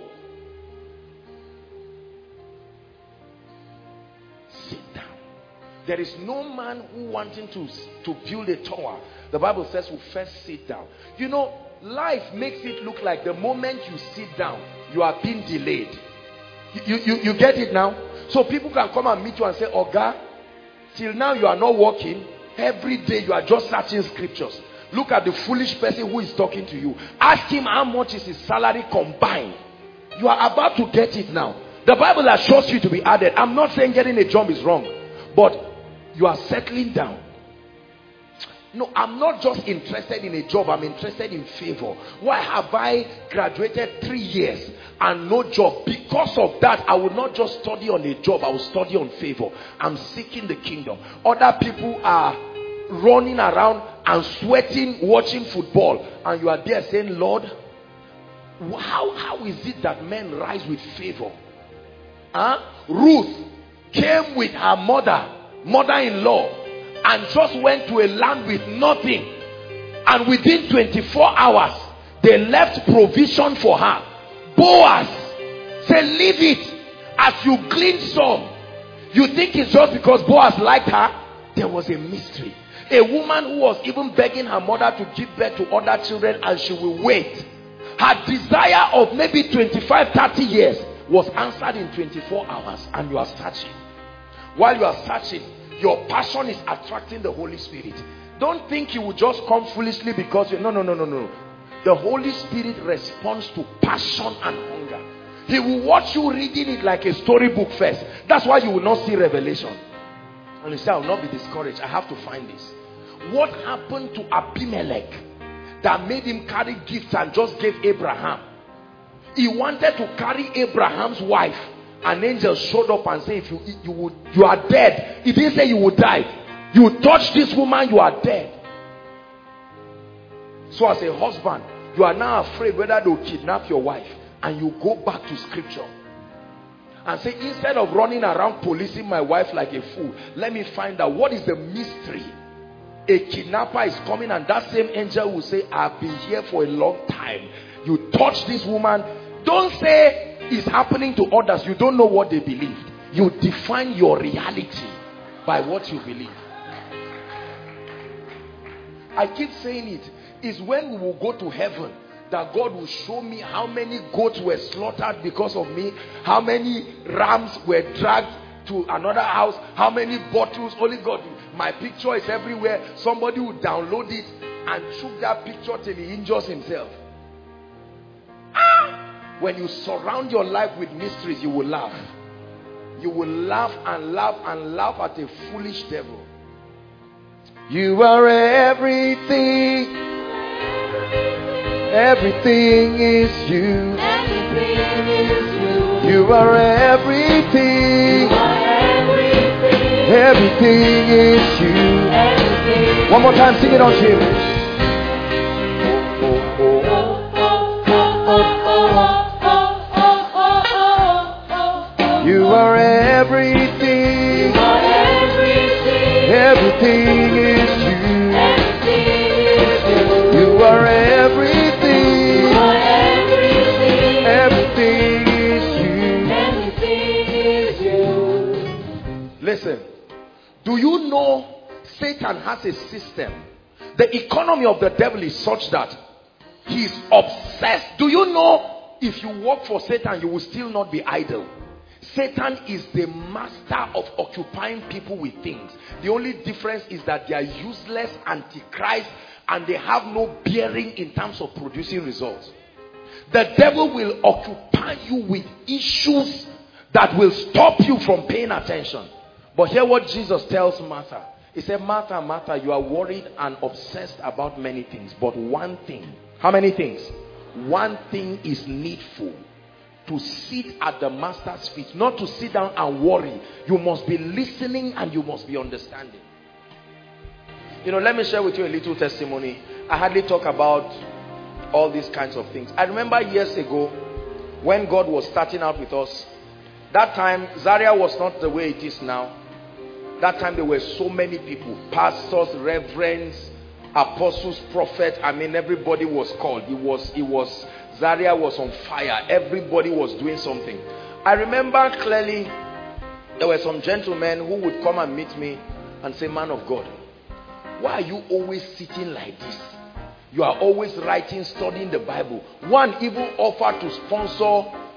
Sit down. There is no man who wanting to build a tower, the Bible says, will first sit down. You know, life makes it look like the moment you sit down, you are being delayed. You get it now? So people can come and meet you and say, Oga, till now you are not working. Every day you are just searching scriptures. Look at the foolish person who is talking to you. Ask him how much is his salary combined. You are about to get it now. The Bible assures you to be added. I'm not saying getting a job is wrong, but you are settling down. No, I'm not just interested in a job. I'm interested in favor. Why have I graduated 3 years and no job? Because of that, I will not just study on a job. I will study on favor. I'm seeking the kingdom. Other people are running around and sweating, watching football. And you are there saying, Lord, how is it that men rise with favor? Ruth came with her mother-in-law, and just went to a land with nothing, and within 24 hours they left provision for her. Boaz said, leave it, as you glean some. You think it's just because Boaz liked her? There was a mystery. A woman who was even begging her mother to give birth to other children, and she will wait. Her desire of maybe 25-30 years was answered in 24 hours, and you are searching. While you are searching, your passion is attracting the Holy Spirit. Don't think you will just come foolishly because you... No. The Holy Spirit responds to passion and hunger. He will watch you reading it like a storybook first. That's why you will not see revelation. And you say, I will not be discouraged. I have to find this. What happened to Abimelech that made him carry gifts and just gave Abraham? He wanted to carry Abraham's wife. An angel showed up and said, if you are dead. He didn't say you will die. You touch this woman, you are dead. So as a husband, you are now afraid whether they will kidnap your wife. And you go back to scripture and say, instead of running around policing my wife like a fool, let me find out what is the mystery. A kidnapper is coming, and that same angel will say, I've been here for a long time. You touch this woman. Don't say it's happening to others. You don't know what they believed. You define your reality by what you believe. I keep saying it. It's when we will go to heaven that God will show me how many goats were slaughtered because of me, how many rams were dragged to another house, how many bottles. Only God. My picture is everywhere. Somebody will download it and shoot that picture till he injures himself. When you surround your life with mysteries, you will laugh. You will laugh and laugh and laugh at a foolish devil. You are everything. Everything is you. You are everything. Everything is you. One more time, sing it on him. You are everything. You are everything. Everything is you. You are everything. You are everything. Everything is you. Everything is you. Listen, do you know Satan has a system? The economy of the devil is such that he is obsessed. Do you know if you work for Satan, you will still not be idle? Satan is the master of occupying people with things. The only difference is that they are useless, antichrist, and they have no bearing in terms of producing results. The devil will occupy you with issues that will stop you from paying attention. But hear what Jesus tells Martha. He said, Martha, Martha, you are worried and obsessed about many things, but one thing. How many things? One thing is needful. To sit at the master's feet, not to sit down and worry. You must be listening and you must be understanding. You know, let me share with you a little testimony. I hardly talk about all these kinds of things. I remember years ago when God was starting out with us. That time Zaria was not the way it is now. That time there were so many people, pastors, reverends, apostles, prophets. I mean, everybody was called. Zaria was on fire. Everybody was doing something. I remember clearly there were some gentlemen who would come and meet me and say, man of God, why are you always sitting like this? You are always writing, studying the Bible. One even offered to sponsor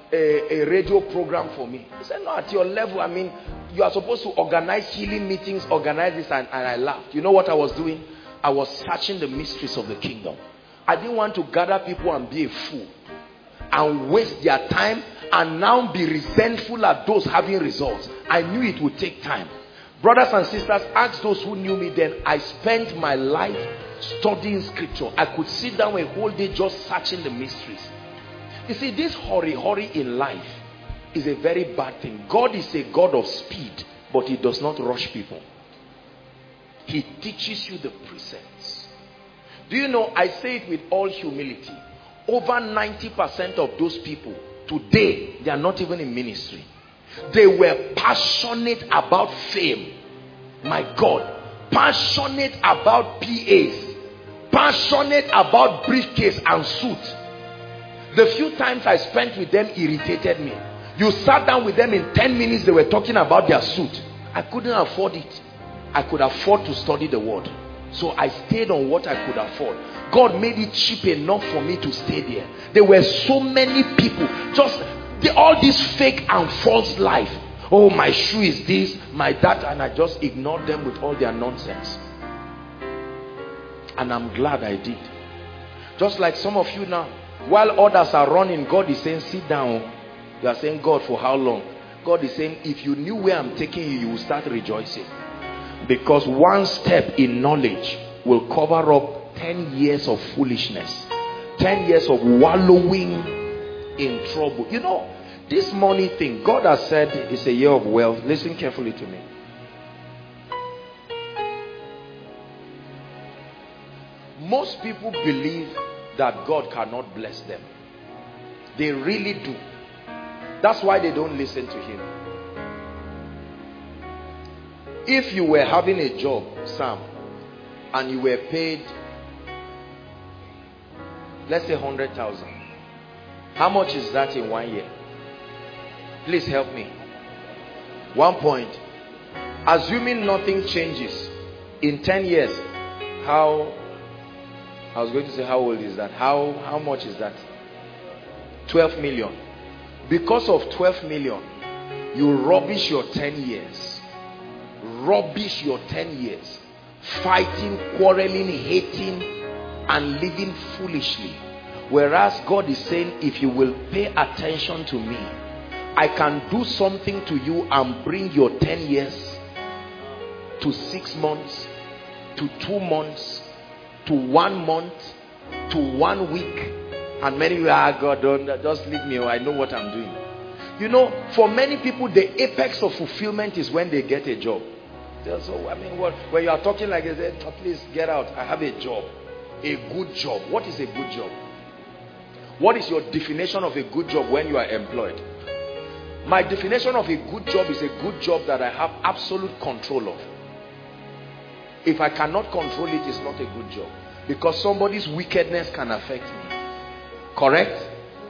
a radio program for me. He said, no, at your level, I mean, you are supposed to organize healing meetings, organize this, and I laughed. You know what I was doing? I was searching the mysteries of the kingdom. I didn't want to gather people and be a fool and waste their time and now be resentful at those having results. I knew it would take time. Brothers and sisters, ask those who knew me then. I spent my life studying scripture. I could sit down a whole day just searching the mysteries. You see, this hurry in life is a very bad thing. God is a God of speed, but he does not rush people. He teaches you the precepts. Do you know, I say it with all humility, over 90% of those people today, they are not even in ministry. They were passionate about fame. My God. Passionate about PAs. Passionate about briefcase and suit. The few times I spent with them irritated me. You sat down with them in 10 minutes, they were talking about their suit. I couldn't afford it. I could afford to study the word. So I stayed on what I could afford. God made it cheap enough for me to stay there. There were so many people, just all this fake and false life. Oh, my shoe is this, my that, and I just ignored them with all their nonsense. And I'm glad I did. Just like some of you now, while others are running, God is saying, sit down. You are saying, God, for how long? God is saying, if you knew where I'm taking you, you will start rejoicing. Because one step in knowledge will cover up 10 years of foolishness. 10 years of wallowing in trouble. You know, this money thing, God has said it's a year of wealth. Listen carefully to me. Most people believe that God cannot bless them. They really do. That's why they don't listen to him. If you were having a job, Sam, and you were paid, let's say 100,000. How much is that in 1 year? Please help me. 1 point. Assuming nothing changes, in 10 years, I was going to say how old is that? How much is that? 12 million. Because of 12 million, you rubbish your 10 years. Rubbish your 10 years. Fighting, quarreling, hating, and living foolishly. Whereas God is saying, if you will pay attention to me, I can do something to you and bring your 10 years to 6 months, to 2 months, to 1 month, to 1 week. And many people, God, don't just leave me. I know what I'm doing. You know, for many people, the apex of fulfillment is when they get a job. So, I mean, when you are talking like this, oh, please get out. I have a job. A good job. What is a good job? What is your definition of a good job when you are employed? My definition of a good job is a good job that I have absolute control of. If I cannot control it, it's not a good job. Because somebody's wickedness can affect me. Correct?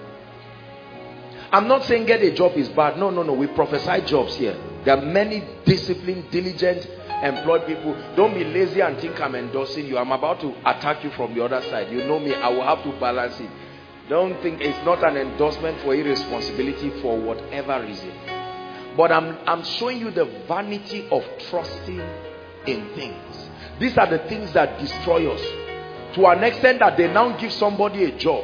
I'm not saying get a job is bad. No. We prophesy jobs here. There are many disciplined, diligent, employed people. Don't be lazy and think I'm endorsing you. I'm about to attack you from the other side. You know me. I will have to balance it. Don't think it's not an endorsement for irresponsibility for whatever reason. But I'm showing you the vanity of trusting in things. These are the things that destroy us. To an extent that they now give somebody a job.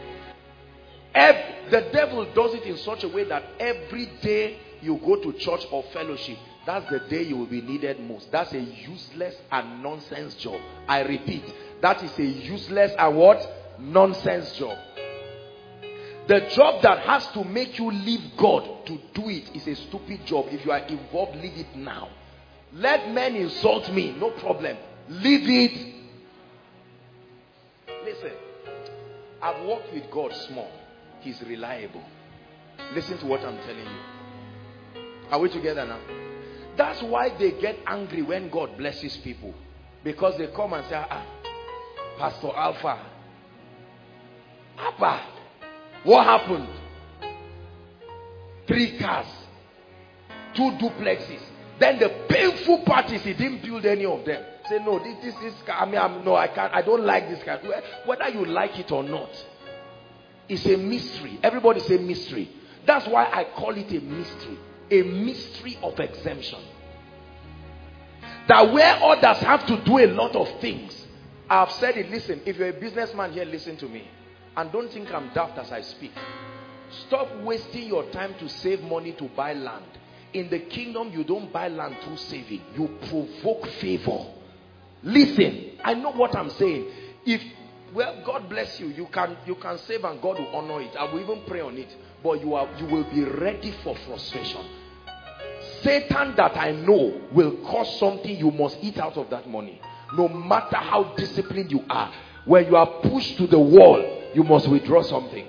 The devil does it in such a way that every day you go to church or fellowship, that's the day you will be needed most. That's a useless and nonsense job. I repeat, that is a useless and what? Nonsense job. The job that has to make you leave God to do it is a stupid job. If you are involved, leave it now. Let men insult me, no problem. Leave it. Listen, I've worked with God small. He's reliable. Listen to what I'm telling you. Are we together now? That's why they get angry when God blesses people. Because they come and say, Pastor Alpha, Abba, what happened? 3 cars, 2 duplexes. Then the painful part is he didn't build any of them. Say, no, this is, I don't like this car. Whether you like it or not, it's a mystery. Everybody say mystery. That's why I call it a mystery. A mystery of exemption. That where others have to do a lot of things, I've said it. Listen, if you're a businessman here, listen to me. And don't think I'm daft as I speak. Stop wasting your time to save money to buy land. In the kingdom, you don't buy land through saving. You provoke favor. Listen, I know what I'm saying. Well, God bless you. You can save and God will honor it. I will even pray on it. But you will be ready for frustration. Satan that I know will cause something you must eat out of that money. No matter how disciplined you are. When you are pushed to the wall, you must withdraw something.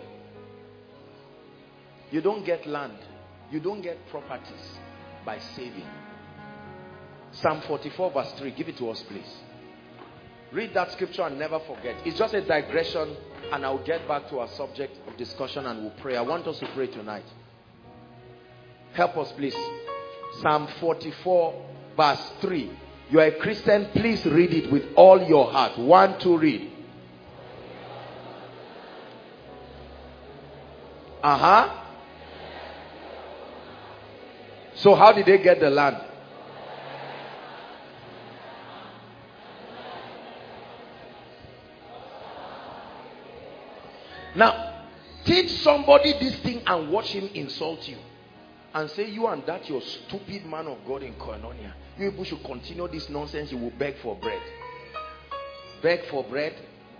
You don't get land. You don't get properties by saving. Psalm 44 verse 3. Give it to us, please. Read that scripture and never forget. It's just a digression, and I'll get back to our subject of discussion and we'll pray. I want us to pray tonight. Help us, please. Psalm 44 verse 3. You are a Christian, please read it with all your heart. 1, 2, read. So how did they get the land? Now, teach somebody this thing and watch him insult you. And say, you and that your stupid man of God in Koinonia, you people should continue this nonsense. You will beg for bread. Beg for bread.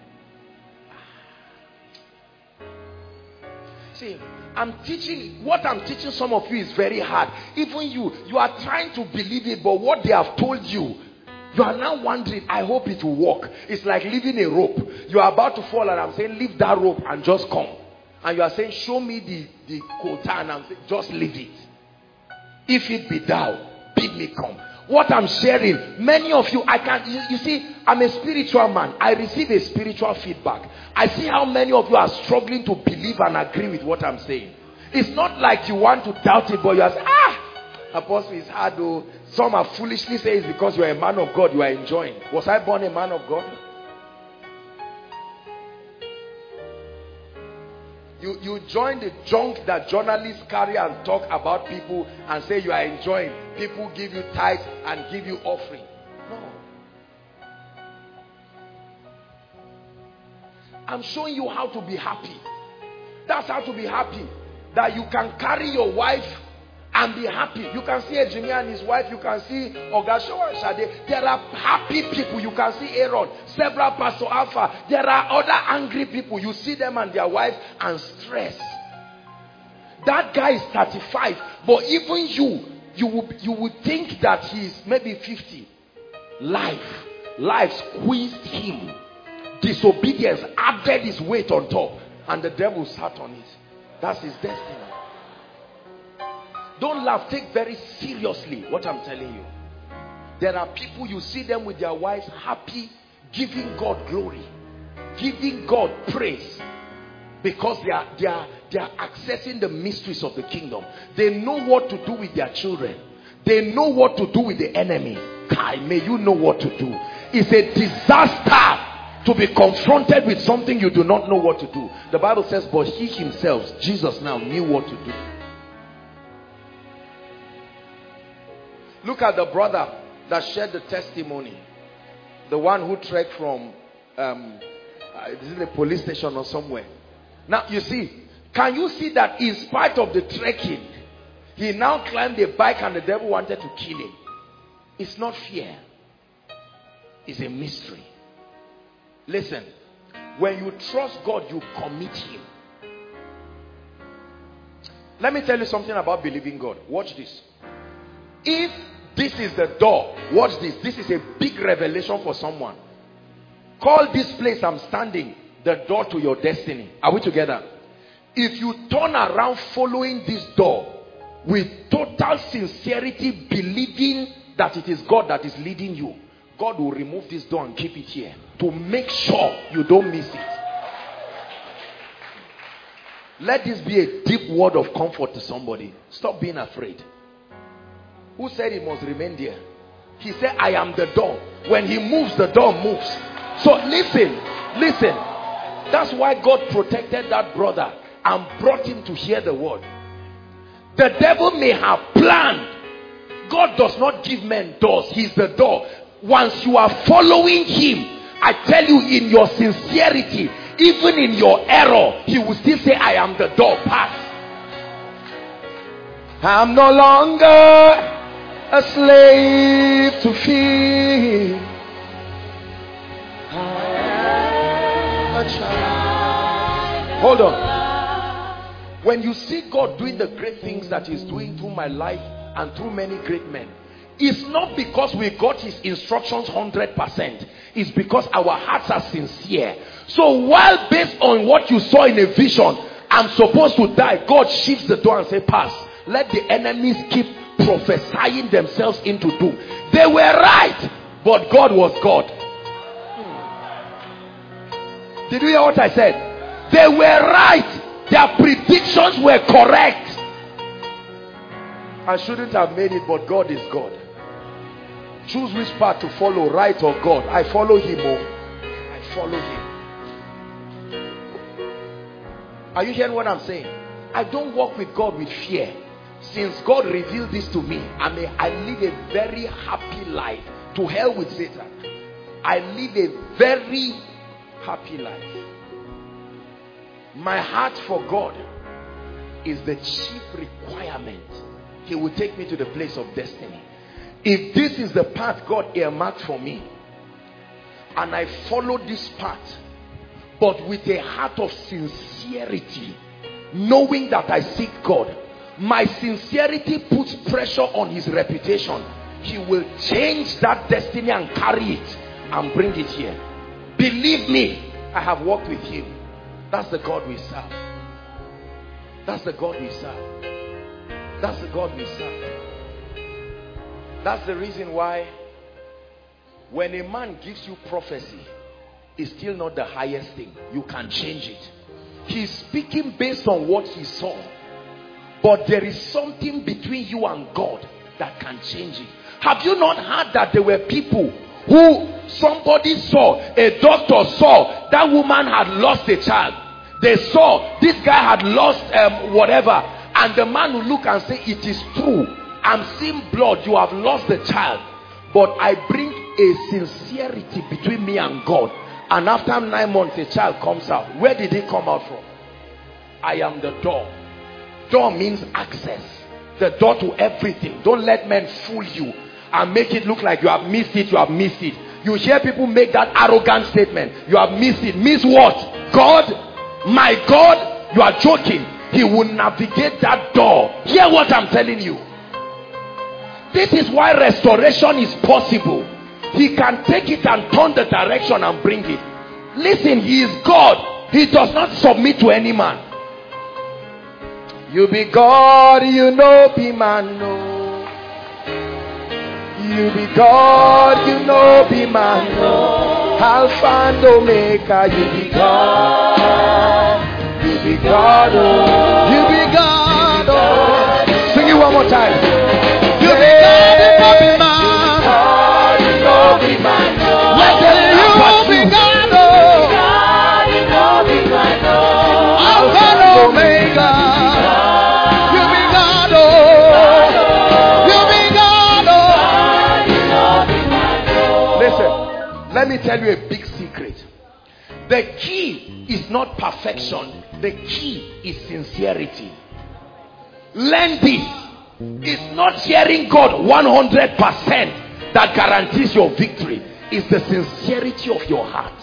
See, what I'm teaching some of you is very hard. Even you are trying to believe it, but what they have told you, you are now wondering, I hope it will work. It's like leaving a rope. You are about to fall and I'm saying, leave that rope and just come. And you are saying, show me the quota, and I'm saying, just leave it. If it be thou, bid me come. What I'm sharing, many of you, you see, I'm a spiritual man. I receive a spiritual feedback. I see how many of you are struggling to believe and agree with what I'm saying. It's not like you want to doubt it, but you are saying, Apostle, it's hard though. Some are foolishly saying it's because you are a man of God, you are enjoying. Was I born a man of God? You join the junk that journalists carry and talk about people and say you are enjoying. People give you tithes and give you offering. No. I'm showing you how to be happy. That's how to be happy. That you can carry your wife and be happy. You can see Ejimi and his wife. You can see Ogasho and Shade. There are happy people. You can see Aaron, several Pastor Alpha. There are other angry people. You see them and their wife and stress. That guy is 35. But even you would think that he's maybe 50. Life squeezed him. Disobedience added his weight on top. And the devil sat on it. That's his destiny. Don't laugh. Take very seriously what I'm telling you. There are people, you see them with their wives happy, giving God glory, giving God praise, because they are accessing the mysteries of the kingdom. They know what to do with their children. They know what to do with the enemy. Kai, may you know what to do. It's a disaster to be confronted with something you do not know what to do. The Bible says, but he himself, Jesus now, knew what to do. Look at the brother that shared the testimony. The one who trekked from this is a police station or somewhere. Now you see, can you see that in spite of the trekking, he now climbed a bike and the devil wanted to kill him? It's not fear. It's a mystery. Listen, when you trust God, you commit him. Let me tell you something about believing God. Watch this. If this is the door, watch this. This is a big revelation for someone. Call this place I'm standing the door to your destiny. Are we together? If you turn around following this door with total sincerity, believing that it is God that is leading you, God will remove this door and keep it here to make sure you don't miss it. Let this be a deep word of comfort to somebody. Stop being afraid. Who said it must remain there? He said, I am the door. When he moves, the door moves. So listen. That's why God protected that brother and brought him to hear the word. The devil may have planned. God does not give men doors. He's the door. Once you are following him, I tell you, in your sincerity, even in your error, he will still say, I am the door. Pass. I'm no longer a slave to fear. I am a child. Hold on. When you see God doing the great things that he's doing through my life and through many great men, it's not because we got his instructions 100%. It's because our hearts are sincere. So while based on what you saw in a vision, I'm supposed to die, God shifts the door and say, pass. Let the enemies keep prophesying themselves into doom. They were right, but God was God. Did you hear what I said? They were right. Their predictions were correct. I shouldn't have made it, but God is God. Choose which path to follow, right or God. I follow him. I follow him. Are you hearing what I'm saying? I don't walk with God with fear. Since God revealed this to me, I live a very happy life. To hell with Satan. I live a very happy life. My heart for God is the chief requirement. He will take me to the place of destiny. If this is the path God earmarked for me, and I follow this path, but with a heart of sincerity, knowing that I seek God, my sincerity puts pressure on his reputation. He will change that destiny and carry it and bring it here. Believe me, I have walked with him. That's the God we serve. That's the God we serve. That's the God we serve. That's the reason why when a man gives you prophecy, it's still not the highest thing. You can change it. He's speaking based on what he saw. But there is something between you and God that can change it. Have you not heard that there were people who somebody saw, a doctor saw that woman had lost a child. They saw this guy had lost whatever. And the man will look and say, it is true. I'm seeing blood. You have lost the child. But I bring a sincerity between me and God. And after 9 months, a child comes out. Where did he come out from? I am the door. Door means access. The door to everything. Don't let men fool you and make it look like you have missed it. You have missed it. You hear people make that arrogant statement. You have missed it. Miss what? God? My God? You are joking. He will navigate that door. Hear what I'm telling you. This is why restoration is possible. He can take it and turn the direction and bring it. Listen, he is God. He does not submit to any man. You be God, you know, be man, no. You be God, you know, be man, no. Alpha and Omega, you be God. You be God, oh. You be God, oh. Sing it one more time. You be God, you know, be man. You know, be man, no. Let's say you be God, oh. God, you know, be man, no. Alpha and Omega. Let me tell you a big secret. The key is not perfection. The key is sincerity. Learn this. It's not hearing God 100% that guarantees your victory. It's the sincerity of your heart.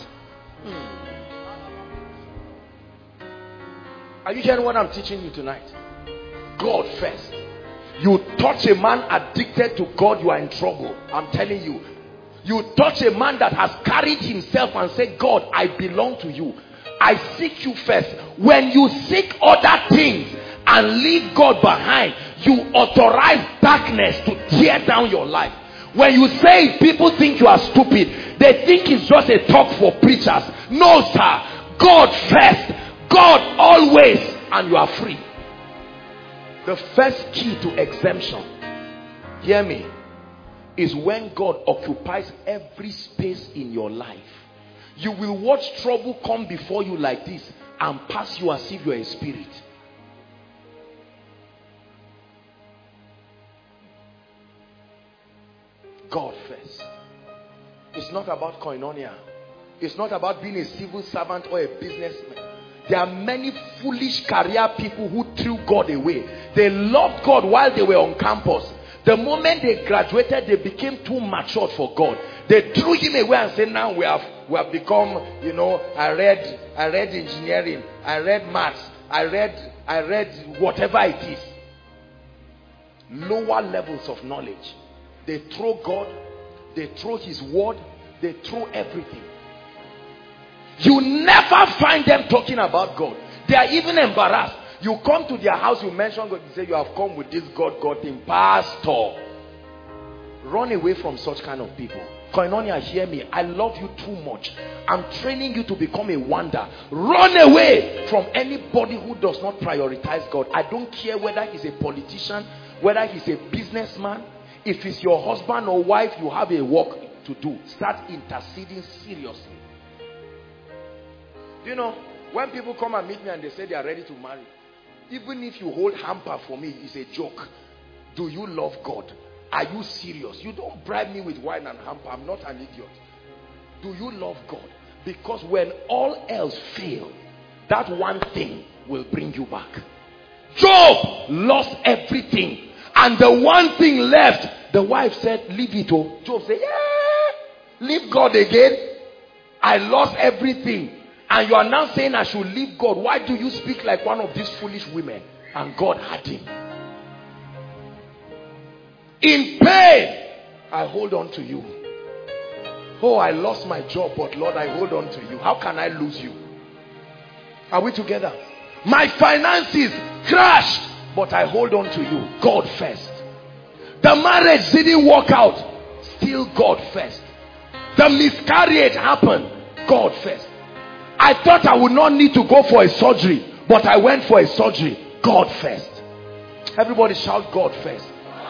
Are you hearing what I'm teaching you tonight? God first. You touch a man addicted to God, you are in trouble. I'm telling you. You touch a man that has carried himself and said, God, I belong to you. I seek you first. When you seek other things and leave God behind, you authorize darkness to tear down your life. When you say it, people think you are stupid. They think it's just a talk for preachers. No, sir. God first. God always. And you are free. The first key to exemption, hear me, is when God occupies every space in your life. You will watch trouble come before you like this and pass you as if you are a spirit. God first. It's not about koinonia. It's not about being a civil servant or a businessman. There are many foolish career people who threw God away. They loved God while they were on campus. The moment they graduated, they became too matured for God. They threw him away and said, now we have become, you know, I read engineering, I read maths, I read whatever it is. Lower levels of knowledge. They throw God, they throw his word, they throw everything. You never find them talking about God. They are even embarrassed. You come to their house, you mention God, you say you have come with this God thing. Pastor, run away from such kind of people. Koinonia, hear me. I love you too much. I'm training you to become a wonder. Run away from anybody who does not prioritize God. I don't care whether he's a politician, whether he's a businessman. If it's your husband or wife, you have a work to do. Start interceding seriously. You know, when people come and meet me and they say they are ready to marry, even if you hold hamper for me, it's a joke. Do you love God? Are you serious? You don't bribe me with wine and hamper. I'm not an idiot. Do you love God? Because when all else fails, that one thing will bring you back. Job lost everything, and the one thing left, the wife said, leave it. Oh, Job said, yeah, leave God again. I lost everything. And you are now saying I should leave God. Why do you speak like one of these foolish women? And God had him. In pain, I hold on to you. Oh, I lost my job, but Lord, I hold on to you. How can I lose you? Are we together? My finances crashed, but I hold on to you. God first. The marriage didn't work out. Still God first. The miscarriage happened. God first. I thought I would not need to go for a surgery, but I went for a surgery. God first. Everybody shout God first.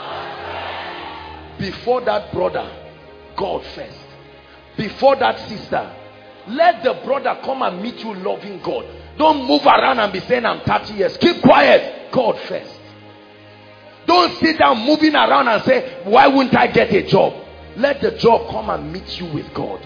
Before that brother, God first. Before that sister, let the brother come and meet you loving God. Don't move around and be saying I'm 30 years. Keep quiet. God first. Don't sit down moving around and say, why wouldn't I get a job? Let the job come and meet you with God.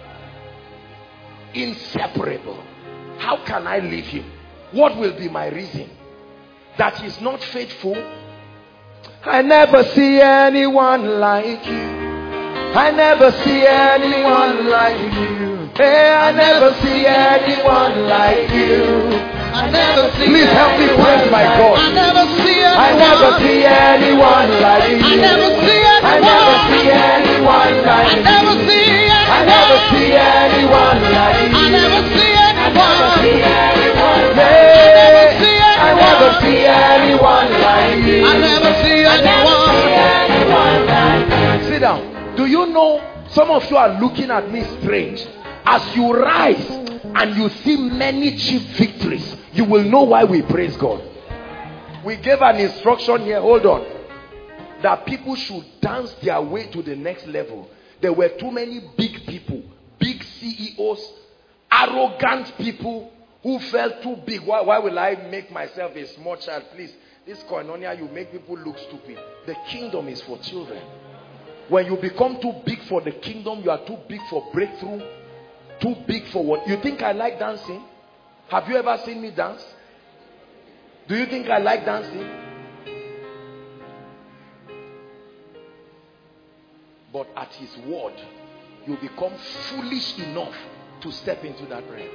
Inseparable. How can I leave him? What will be my reason? That he's not faithful? I never see anyone like you. I never see anyone like you. Hey, I never see anyone like you. I never see. Please help me praise my God. I never see anyone. I never see anyone like you. I never see anyone. I never see anyone like you. I never see. I never see anyone like you. I never see anyone. I never see anyone. I never see anyone like you. I never see anyone like you. Sit down. Do you know some of you are looking at me strange? As you rise and you see many cheap victories, you will know why we praise God. We gave an instruction here, hold on, that people should dance their way to the next level. There were too many big people, big CEOs, arrogant people who felt too big. Why will I make myself a small child? Please, this koinonia, you make people look stupid. The kingdom is for children. When you become too big for the kingdom, you are too big for breakthrough, too big for what? You think I like dancing? Have you ever seen me dance? Do you think I like dancing? But at his word, you become foolish enough to step into that realm.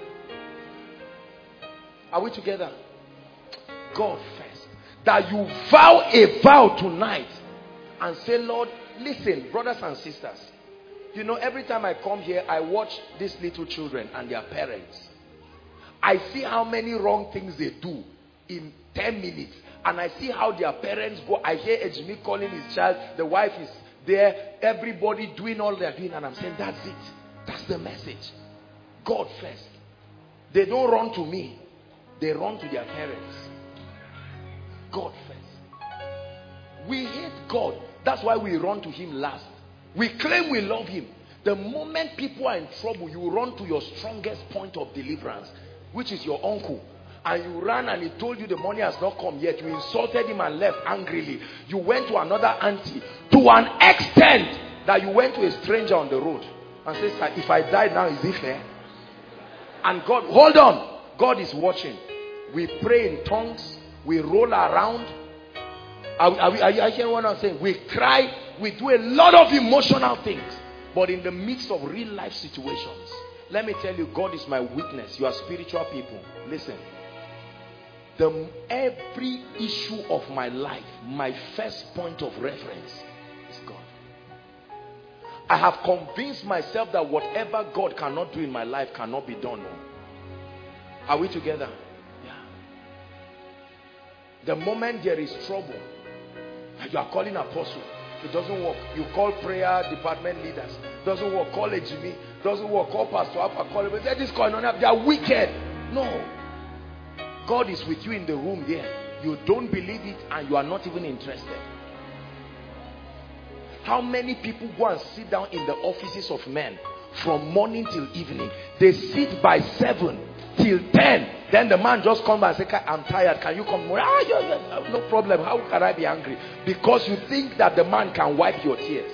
Are we together? God first. That you vow a vow tonight and say, Lord, listen, brothers and sisters. You know, every time I come here, I watch these little children and their parents. I see how many wrong things they do in 10 minutes. And I see how their parents go. I hear Ejimi calling his child. The wife is there. Everybody doing all they're doing. And I'm saying, that's it. That's the message. God first. They don't run to me. They run to their parents. God first. We hate God. That's why we run to him last. We claim we love him. The moment people are in trouble, you run to your strongest point of deliverance, which is your uncle. And you ran and he told you the money has not come yet. You insulted him and left angrily. You went to another auntie. To an extent, that you went to a stranger on the road and said, "Sir, if I die now, is it fair?" And God, hold on, God is watching. We pray in tongues, we roll around. Are you hearing what I'm saying? We cry, we do a lot of emotional things, but in the midst of real life situations, let me tell you, God is my witness. You are spiritual people. Listen, every issue of my life, my first point of reference is God. I have convinced myself that whatever God cannot do in my life cannot be done. Are we together? Yeah. The moment there is trouble, you are calling apostle, it doesn't work. You call prayer department leaders, doesn't work. Call a Jimmy, doesn't work. Call Pastor Alpha, call it. This going on. They are wicked. No. God is with you in the room there. You don't believe it and you are not even interested. How many people go and sit down in the offices of men from morning till evening? They sit by 7 till 10. Then the man just comes and says, "I'm tired. Can you come more?" No problem. How can I be angry? Because you think that the man can wipe your tears.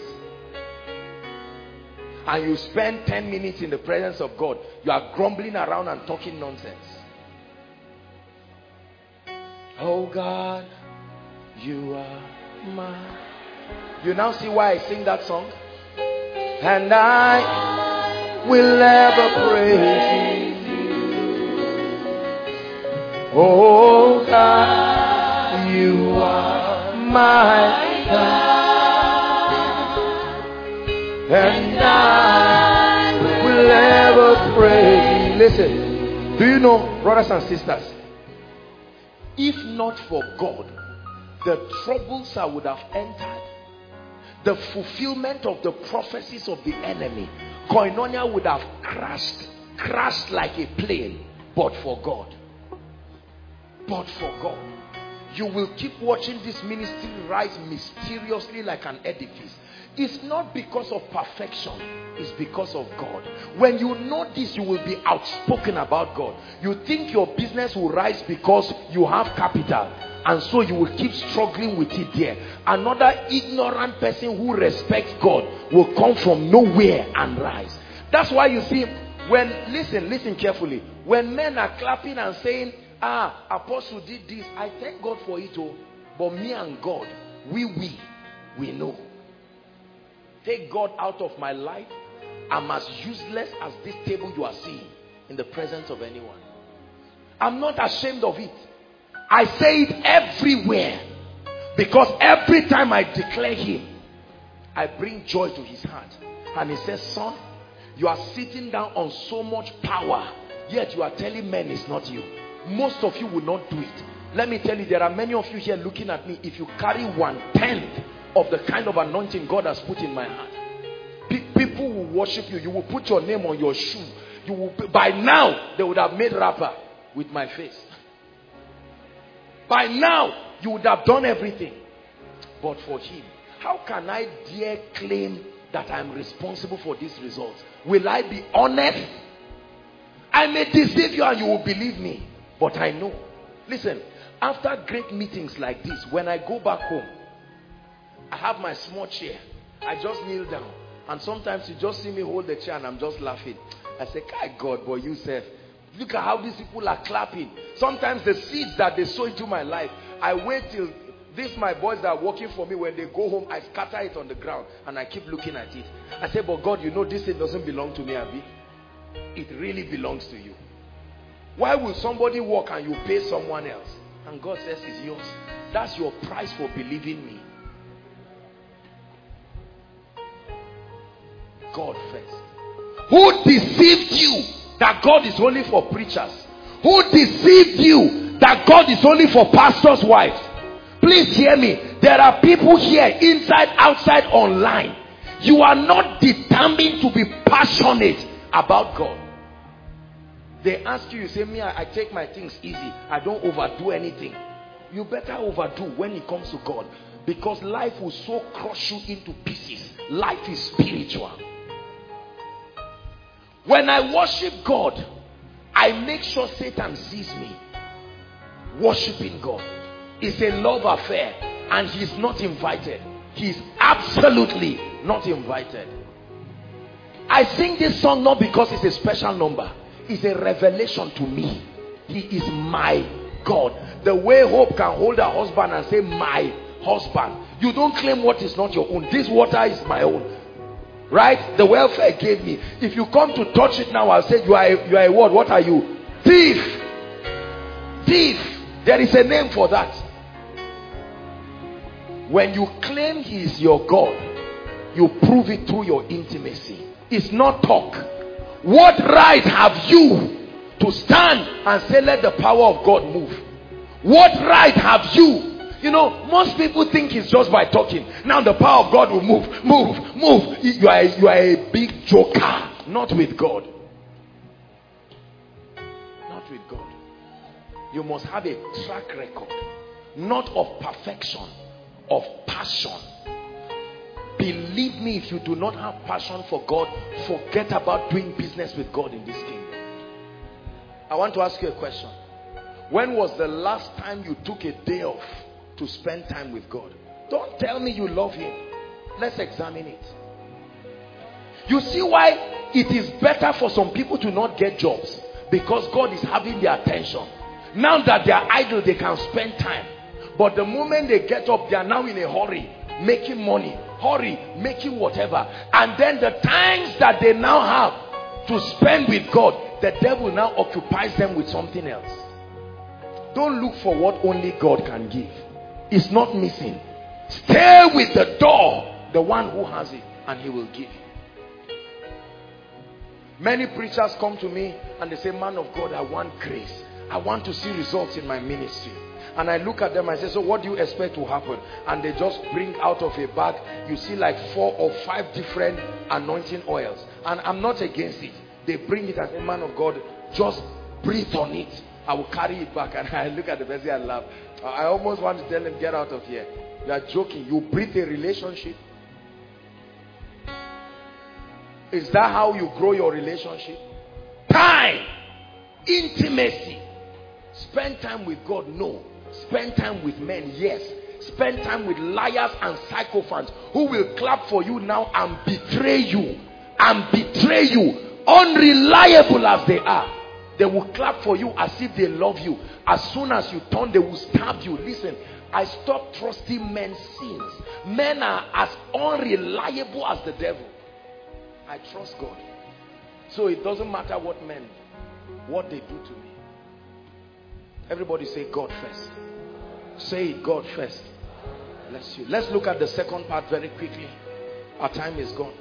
And you spend 10 minutes in the presence of God. You are grumbling around and talking nonsense. Oh God, you are mine. You now see why I sing that song? And I will ever praise you. Oh God, you are my God. And I will ever praise you. Listen, do you know, brothers and sisters, if not for God, the troubles I would have entered, the fulfillment of the prophecies of the enemy, Koinonia would have crashed like a plane. But for God, you will keep watching this ministry rise mysteriously like an edifice. It's not because of perfection, it's because of God. When you know this, you will be outspoken about God. You think your business will rise because you have capital, and so you will keep struggling with it there. Another ignorant person who respects God will come from nowhere and rise. That's why you see, when, listen carefully, when men are clapping and saying, Apostle did this, I thank God for it all. But me and God, we know. Take God out of my life, I'm as useless as this table you are seeing in the presence of anyone. I'm not ashamed of it. I say it everywhere, because every time I declare him, I bring joy to his heart. And he says, "Son, you are sitting down on so much power, yet you are telling men it's not you." Most of you will not do it. Let me tell you, there are many of you here looking at me. If you carry 1/10 of the kind of anointing God has put in my heart, people will worship you. You will put your name on your shoe. You will, by now they would have made rapper with my face. By now you would have done everything. But for him, how can I dare claim that I'm responsible for these results? Will I be honest? I may deceive you and you will believe me, but I know. Listen, after great meetings like this, when I go back home, I have my small chair. I just kneel down. And sometimes you just see me hold the chair and I'm just laughing. I say, God, boy, you said, look at how these people are clapping. Sometimes the seeds that they sow into my life, I wait till these my boys that are working for me, when they go home, I scatter it on the ground and I keep looking at it. I say, but God, you know this thing doesn't belong to me, Abi. It really belongs to you. Why will somebody work and you pay someone else? And God says it's yours. That's your price for believing me. God first. Who deceived you that God is only for preachers? Who deceived you that God is only for pastors' wives? Please hear me. There are people here, inside, outside, online. You are not determined to be passionate about God. They ask you, you say, me, I take my things easy. I don't overdo anything. You better overdo when it comes to God, because life will so crush you into pieces. Life is spiritual. When I worship God, I make sure Satan sees me worshiping God. It's a love affair and he's not invited. He is absolutely not invited. I sing this song not because it's a special number. It's a revelation to me. He is my God. The way Hope can hold her husband and say, my husband. You don't claim what is not your own. This water is my own. Right? The welfare gave me. If you come to touch it now, I'll say, you are a what? What are you? Thief. Thief. There is a name for that. When you claim he is your God, you prove it through your intimacy. It's not talk. What right have you to stand and say, let the power of God move? What right have you? You know, most people think it's just by talking. Now the power of God will move. You are a big joker. Not with God. Not with God. You must have a track record. Not of perfection, of passion. Believe me, if you do not have passion for God, forget about doing business with God in this kingdom. I want to ask you a question. When was the last time you took a day off to spend time with God? Don't tell me you love him. Let's examine it. You see why it is better for some people to not get jobs? Because God is having their attention. Now that they are idle, they can spend time. But the moment they get up, they are now in a hurry, making money, making whatever. And then the times that they now have to spend with God, the devil now occupies them with something else. Don't look for what only God can give. It's not missing. Stay with the door, the one who has it, and he will give you. Many preachers come to me and they say, man of God, I want grace. I want to see results in my ministry. And I look at them and say, so what do you expect to happen? And they just bring out of a bag, you see like 4 or 5 different anointing oils. And I'm not against it. They bring it and say, man of God, just breathe on it. I will carry it back. And I look at the person and laugh. I almost want to tell them, get out of here. You are joking. You breathe a relationship. Is that how you grow your relationship? Time. Intimacy. Spend time with God. No. Spend time with men. Yes. Spend time with liars and sycophants who will clap for you now and betray you. And betray you. Unreliable as they are. They will clap for you as if they love you. As soon as you turn, they will stab you. Listen, I stopped trusting men's sins. Men are as unreliable as the devil. I trust God. So it doesn't matter what they do to me. Everybody say God first. Say it, God first. Bless you. Let's look at the second part very quickly. Our time is gone.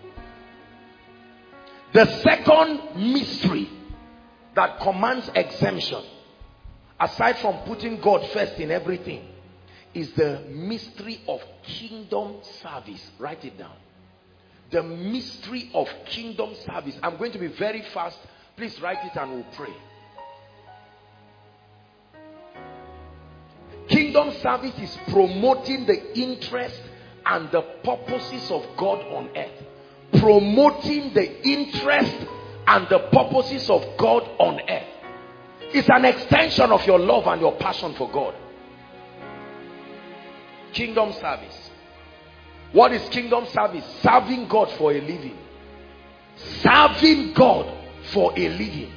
The second mystery that commands exemption, aside from putting God first in everything, is the mystery of kingdom service. Write it down. The mystery of kingdom service. I'm going to be very fast. Please write it and we'll pray. Kingdom service is promoting the interest and the purposes of God on earth. Promoting the interest and the purposes of God on earth. It's an extension of your love and your passion for God. Kingdom service. What is kingdom service? Serving God for a living. Serving God for a living.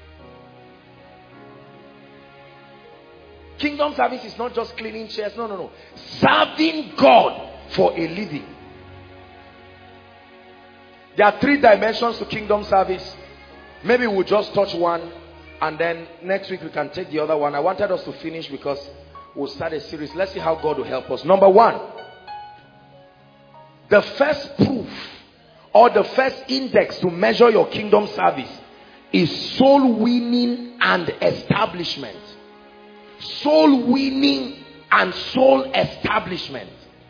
Kingdom service is not just cleaning chairs. No. Serving God for a living. There are 3 dimensions to kingdom service. Maybe we'll just touch one and then next week we can take the other one. I wanted us to finish because we'll start a series. Let's see how God will help us. Number 1. The first proof or the first index to measure your kingdom service is soul winning and establishment. Soul winning and soul establishment.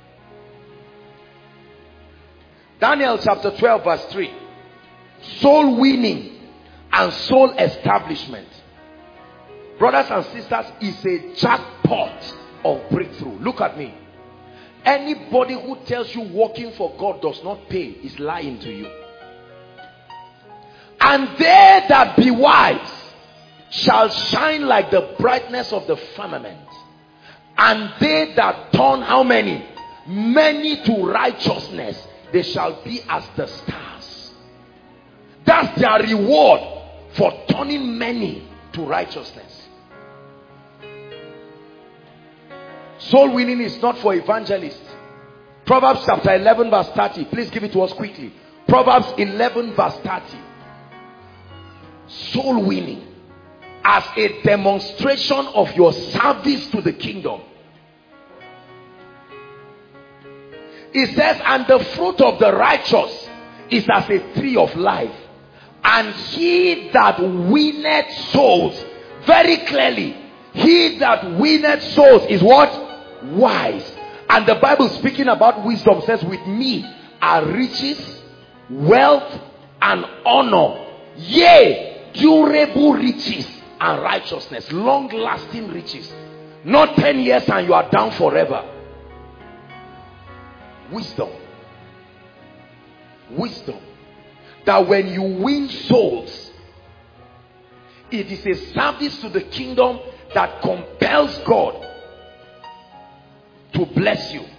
Daniel chapter 12 verse 3. Soul winning and soul establishment. Brothers and sisters, is a jackpot of breakthrough. Look at me. Anybody who tells you working for God does not pay is lying to you. And they that be wise shall shine like the brightness of the firmament. And they that turn how many? many to righteousness, they shall be as the stars. That's their reward for turning many to righteousness. Soul winning is not for evangelists. Proverbs chapter 11 verse 30. Please give it to us quickly. Proverbs 11 verse 30. Soul winning as a demonstration of your service to the kingdom. It says, and the fruit of the righteous is as a tree of life, and he that winneth souls, very clearly, he that winneth souls is what? Wise. And the Bible, speaking about wisdom, says, with me are riches, wealth, and honor, yea, durable riches and righteousness, long-lasting riches. Not 10 years and you are down forever. Wisdom. Wisdom. That when you win souls, it is a service to the kingdom that compels God to bless you.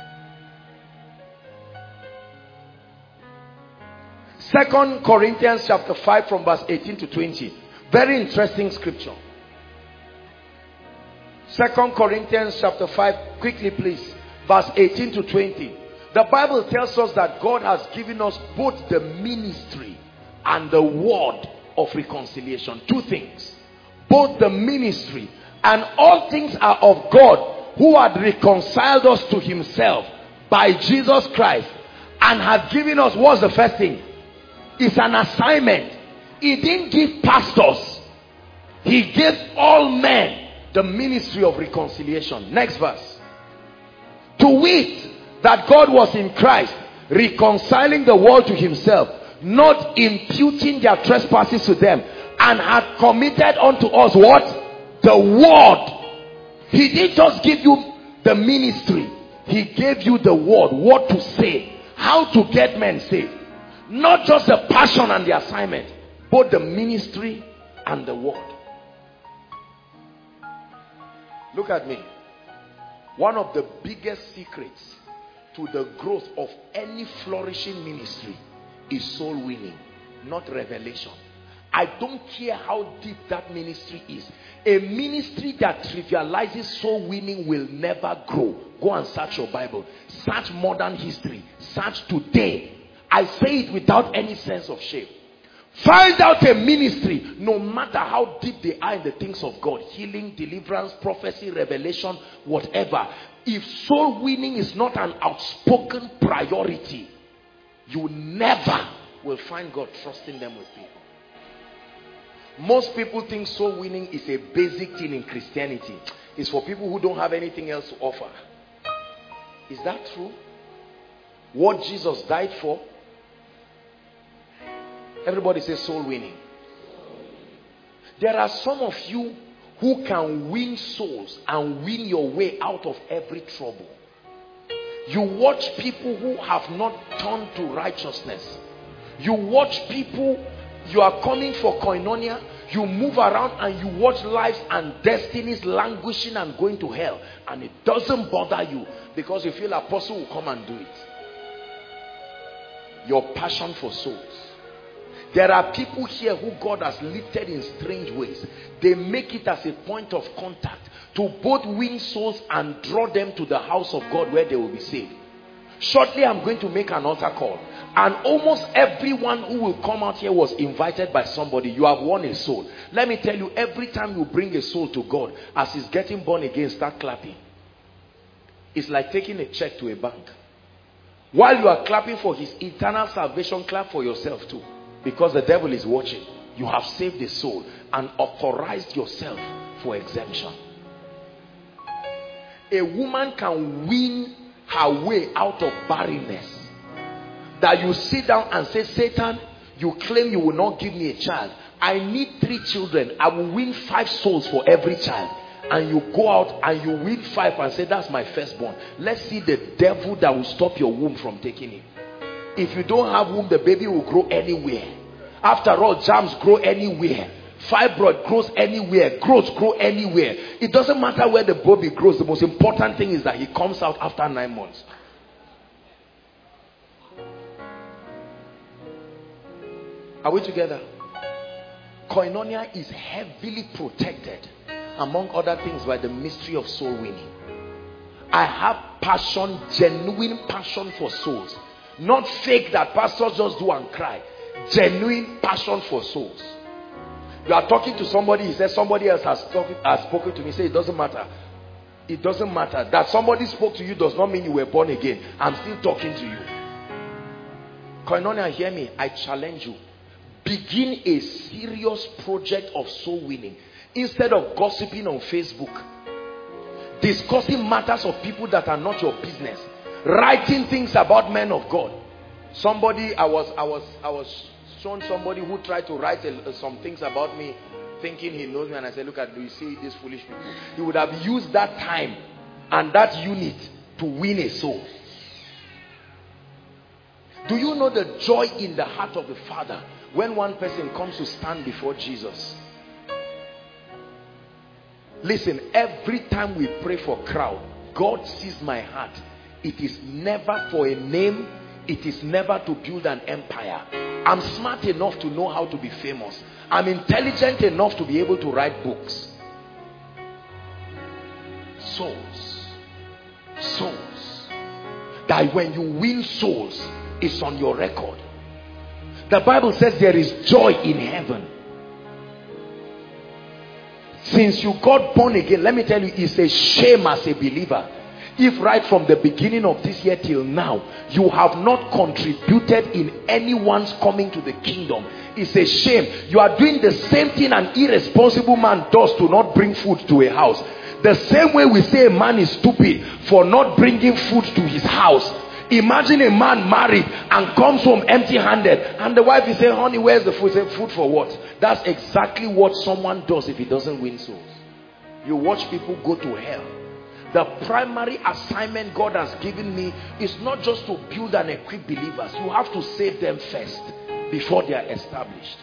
2 Corinthians chapter 5 from verse 18 to 20. Very interesting scripture. 2 Corinthians chapter 5, quickly please. Verse 18 to 20. The Bible tells us that God has given us both the ministry and the word of reconciliation. Two things. Both the ministry and all things are of God, who had reconciled us to himself by Jesus Christ and had given us, what's the first thing? It's an assignment. He didn't give pastors. He gave all men the ministry of reconciliation. Next verse. To wit, that God was in Christ, reconciling the world to himself, not imputing their trespasses to them, and had committed unto us what? The word. He didn't just give you the ministry. He gave you the word. What to say. How to get men saved. Not just the passion and the assignment, both the ministry and the word. Look at me. One of the biggest secrets to the growth of any flourishing ministry is soul winning, not revelation. I don't care how deep that ministry is. A ministry that trivializes soul winning will never grow. Go and search your Bible. Search modern history. Search today. I say it without any sense of shame. Find out a ministry, no matter how deep they are in the things of God, healing, deliverance, prophecy, revelation, whatever. If soul winning is not an outspoken priority, you never will find God trusting them with people. Most people think soul winning is a basic thing in Christianity. It's for people who don't have anything else to offer. Is that true? What Jesus died for? Everybody says soul winning. There are some of you who can win souls and win your way out of every trouble. You watch people who have not turned to righteousness. You watch people, you are coming for koinonia, you move around and you watch lives and destinies languishing and going to hell, and it doesn't bother you because you feel apostle will come and do it. Your passion for souls. There are people here who God has lifted in strange ways. They make it as a point of contact to both win souls and draw them to the house of God where they will be saved. Shortly, I'm going to make an altar call. And almost everyone who will come out here was invited by somebody. You have won a soul. Let me tell you, every time you bring a soul to God, as he's getting born again, start clapping. It's like taking a check to a bank. While you are clapping for his eternal salvation, clap for yourself too. Because the devil is watching. You have saved a soul and authorized yourself for exemption. A woman can win her way out of barrenness. That you sit down and say, Satan, you claim you will not give me a child. I need 3 children. I will win 5 souls for every child. And you go out and you win 5 and say, that's my firstborn. Let's see the devil that will stop your womb from taking him. If you don't have womb, the baby will grow anywhere. After all, germs grow anywhere. Fibroid grows anywhere. Growths grow anywhere. It doesn't matter where the baby grows. The most important thing is that he comes out after 9 months. Are we together? Koinonia is heavily protected, among other things, by the mystery of soul winning. I have passion, genuine passion for souls. Not fake that pastors just do and cry. Genuine passion for souls. You are talking to somebody, he says somebody else has spoken to me. Say it doesn't matter. It doesn't matter. That somebody spoke to you does not mean you were born again. I'm still talking to you. Koinonia, hear me. I challenge you. Begin a serious project of soul winning. Instead of gossiping on Facebook, discussing matters of people that are not your business, writing things about men of God. Somebody, I was shown somebody who tried to write some things about me, thinking he knows me, and I said, look at, do you see these foolish people? He would have used that time and that unit to win a soul. Do you know the joy in the heart of the Father when one person comes to stand before Jesus? Listen, every time we pray for crowd, God sees my heart. It is never for a name. It is never to build an empire. I'm smart enough to know how to be famous. I'm intelligent enough to be able to write books. Souls. Souls. That when you win souls, it's on your record. The Bible says there is joy in heaven. Since you got born again, let me tell you, it's a shame as a believer if right from the beginning of this year till now you have not contributed in anyone's coming to the kingdom. It's a shame. You are doing the same thing an irresponsible man does to not bring food to a house. The same way we say a man is stupid for not bringing food to his house. Imagine a man married and comes home empty-handed, and the wife is saying, honey, where's the food? Say, food for what? That's exactly what someone does if he doesn't win souls. You watch people go to hell. The primary assignment God has given me is not just to build and equip believers. You have to save them first before they are established.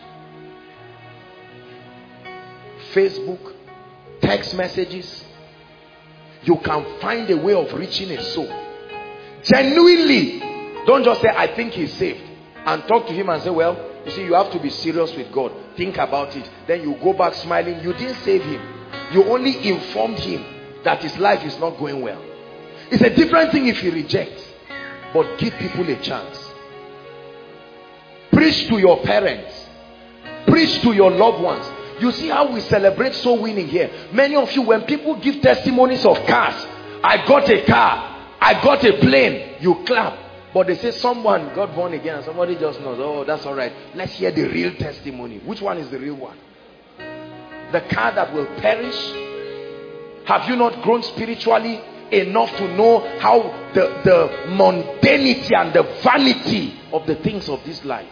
Facebook, text messages, you can find a way of reaching a soul. Genuinely, don't just say, I think he's saved, and talk to him and say, well, you see, you have to be serious with God. Think about it. Then you go back smiling. You didn't save him. You only informed him that his life is not going well. It's a different thing if he rejects, but give people a chance. Preach to your parents. Preach to your loved ones. You see how we celebrate soul winning here. Many of you, when people give testimonies of cars, I got a car, I got a plane, you clap. But they say someone got born again and somebody just knows, oh, that's all right. Let's hear the real testimony. Which one is the real one? The car that will perish? Have you not grown spiritually enough to know how the mundanity and the vanity of the things of this life?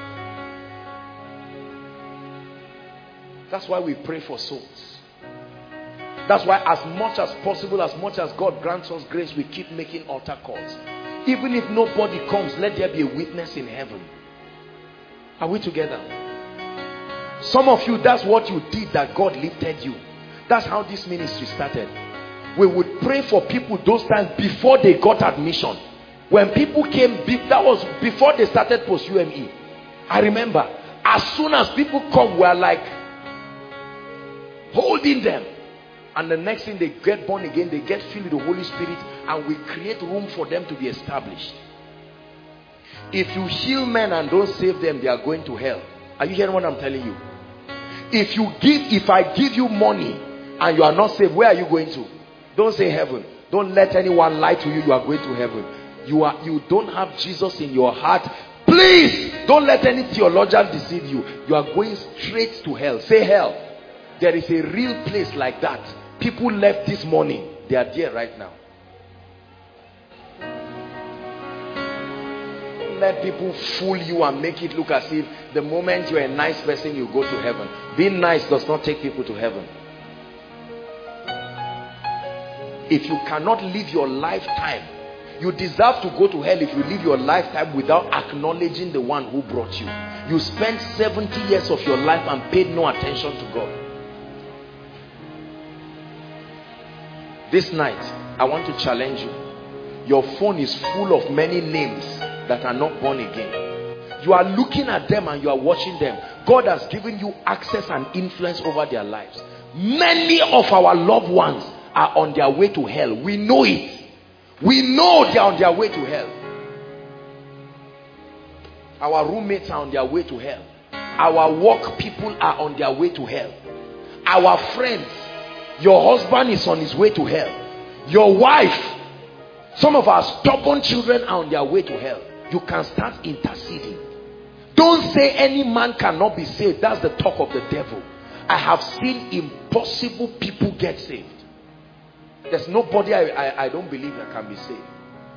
That's why we pray for souls. That's why as much as possible, as much as God grants us grace, we keep making altar calls. Even if nobody comes, let there be a witness in heaven. Are we together? Some of you, that's what you did that God lifted you. That's how this ministry started. We would pray for people those times before they got admission. When people came, that was before they started post-UME. I remember, as soon as people come, we're like holding them. And the next thing, they get born again, they get filled with the Holy Spirit, and we create room for them to be established. If you heal men and don't save them, they are going to hell. Are you hearing what I'm telling you? If I give you money and you are not saved, where are you going to? Don't say heaven. Don't let anyone lie to you. You are going to heaven. You don't have Jesus in your heart. Please don't let any theologian deceive you. You are going straight to hell. Say hell. There is a real place like that. People left this morning. They are there right now. Don't let people fool you and make it look as if the moment you're a nice person, you go to heaven. Being nice does not take people to heaven. If you cannot live your lifetime, you deserve to go to hell if you live your lifetime without acknowledging the one who brought you. You spent 70 years of your life and paid no attention to God. This night, I want to challenge you. Your phone is full of many names that are not born again. You are looking at them and you are watching them. God has given you access and influence over their lives. Many of our loved ones are on their way to hell. We know it. We know they are on their way to hell. Our roommates are on their way to hell. Our work people are on their way to hell. Our friends, your husband is on his way to hell. Your wife, some of our stubborn children are on their way to hell. You can start interceding. Don't say any man cannot be saved. That's the talk of the devil. I have seen impossible people get saved. There's nobody I don't believe that can be saved.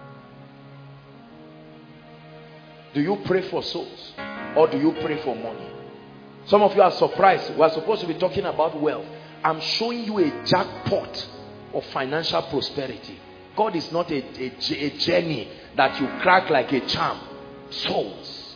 Do you pray for souls or do you pray for money? Some of you are surprised. We are supposed to be talking about wealth. I'm showing you a jackpot of financial prosperity. God is not a journey that you crack like a charm. Souls.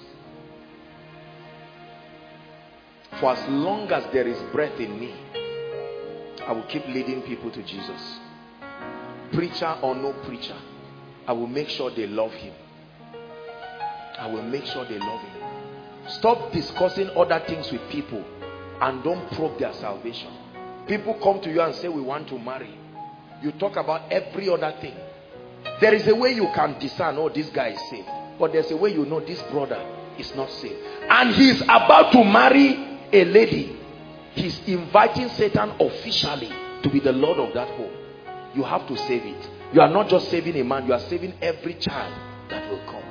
For as long as there is breath in me, I will keep leading people to Jesus. Preacher or no preacher, I will make sure they love him. I will make sure they love him. Stop discussing other things with people and don't probe their salvation. People come to you and say, we want to marry. You talk about every other thing. There is a way you can discern, oh, this guy is saved. But there's a way you know this brother is not saved. And he's about to marry a lady. He's inviting Satan officially to be the Lord of that home. You have to save it. You are not just saving a man, you are saving every child that will come.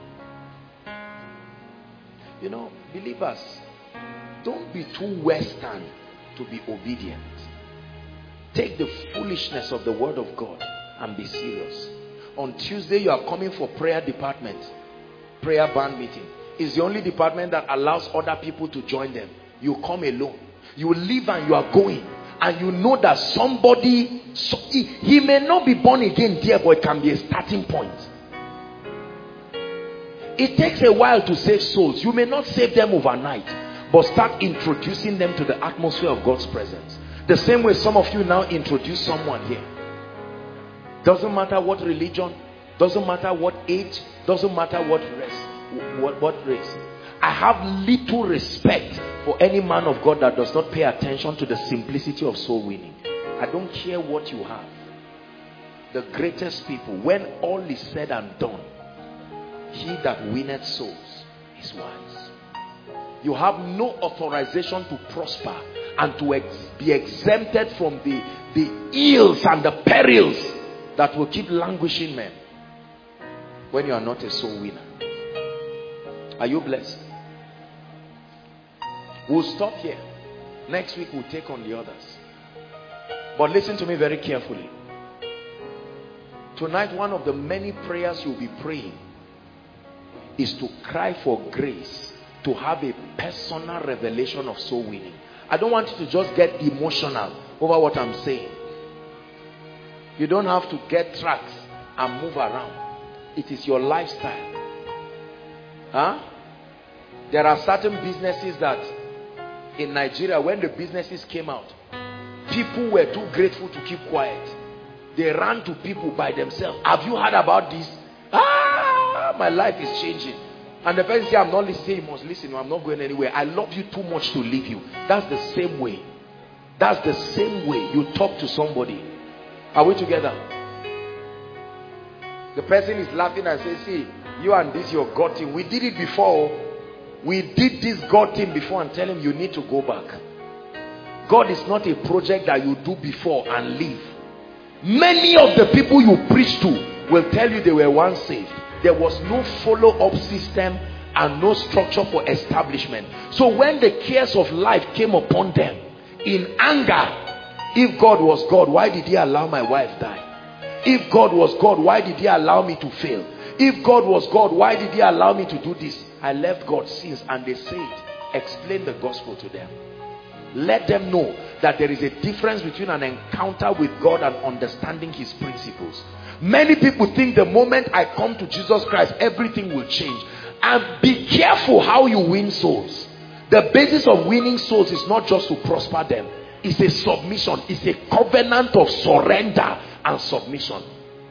You know, believers, don't be too Western to be obedient. Take the foolishness of the word of God and be serious. On Tuesday, you are coming for prayer department, prayer band meeting. It's the only department that allows other people to join them. You come alone. You leave and you are going. And you know that somebody, he may not be born again there, but it can be a starting point. It takes a while to save souls. You may not save them overnight, but start introducing them to the atmosphere of God's presence. The same way some of you now introduce someone here. Doesn't matter what religion, doesn't matter what age, doesn't matter what race. I have little respect for any man of God that does not pay attention to the simplicity of soul winning. I don't care what you have. The greatest people, when all is said and done, he that winneth souls is wise. You have no authorization to prosper and to be exempted from the ills and the perils that will keep languishing men when you are not a soul winner. Are you blessed? We'll stop here. Next week we'll take on the others. But listen to me very carefully. Tonight, one of the many prayers you'll be praying is to cry for grace to have a personal revelation of soul winning. I don't want you to just get emotional over what I'm saying. You don't have to get tracks and move around. It is your lifestyle. There are certain businesses that in Nigeria, when the businesses came out, people were too grateful to keep quiet. They ran to people by themselves. Have you heard about this? My life is changing. And the person says, I'm not listening. You must listen. I'm not going anywhere. I love you too much to leave you. That's the same way. That's the same way you talk to somebody. Are we together? The person is laughing and says, see, you and this your God thing. We did it before. We did this God thing before, and tell him you need to go back. God is not a project that you do before and leave. Many of the people you preach to will tell you they were once saved. There was no follow-up system and no structure for establishment. So when the cares of life came upon them, in anger, if God was God, why did he allow my wife die? If God was God, why did he allow me to fail? If God was God, why did he allow me to do this? I left God's sins, and they said, explain the gospel to them. Let them know that there is a difference between an encounter with God and understanding his principles. Many people think the moment I come to Jesus Christ, everything will change. And be careful how you win souls. The basis of winning souls is not just to prosper them. It's a submission. It's a covenant of surrender and submission.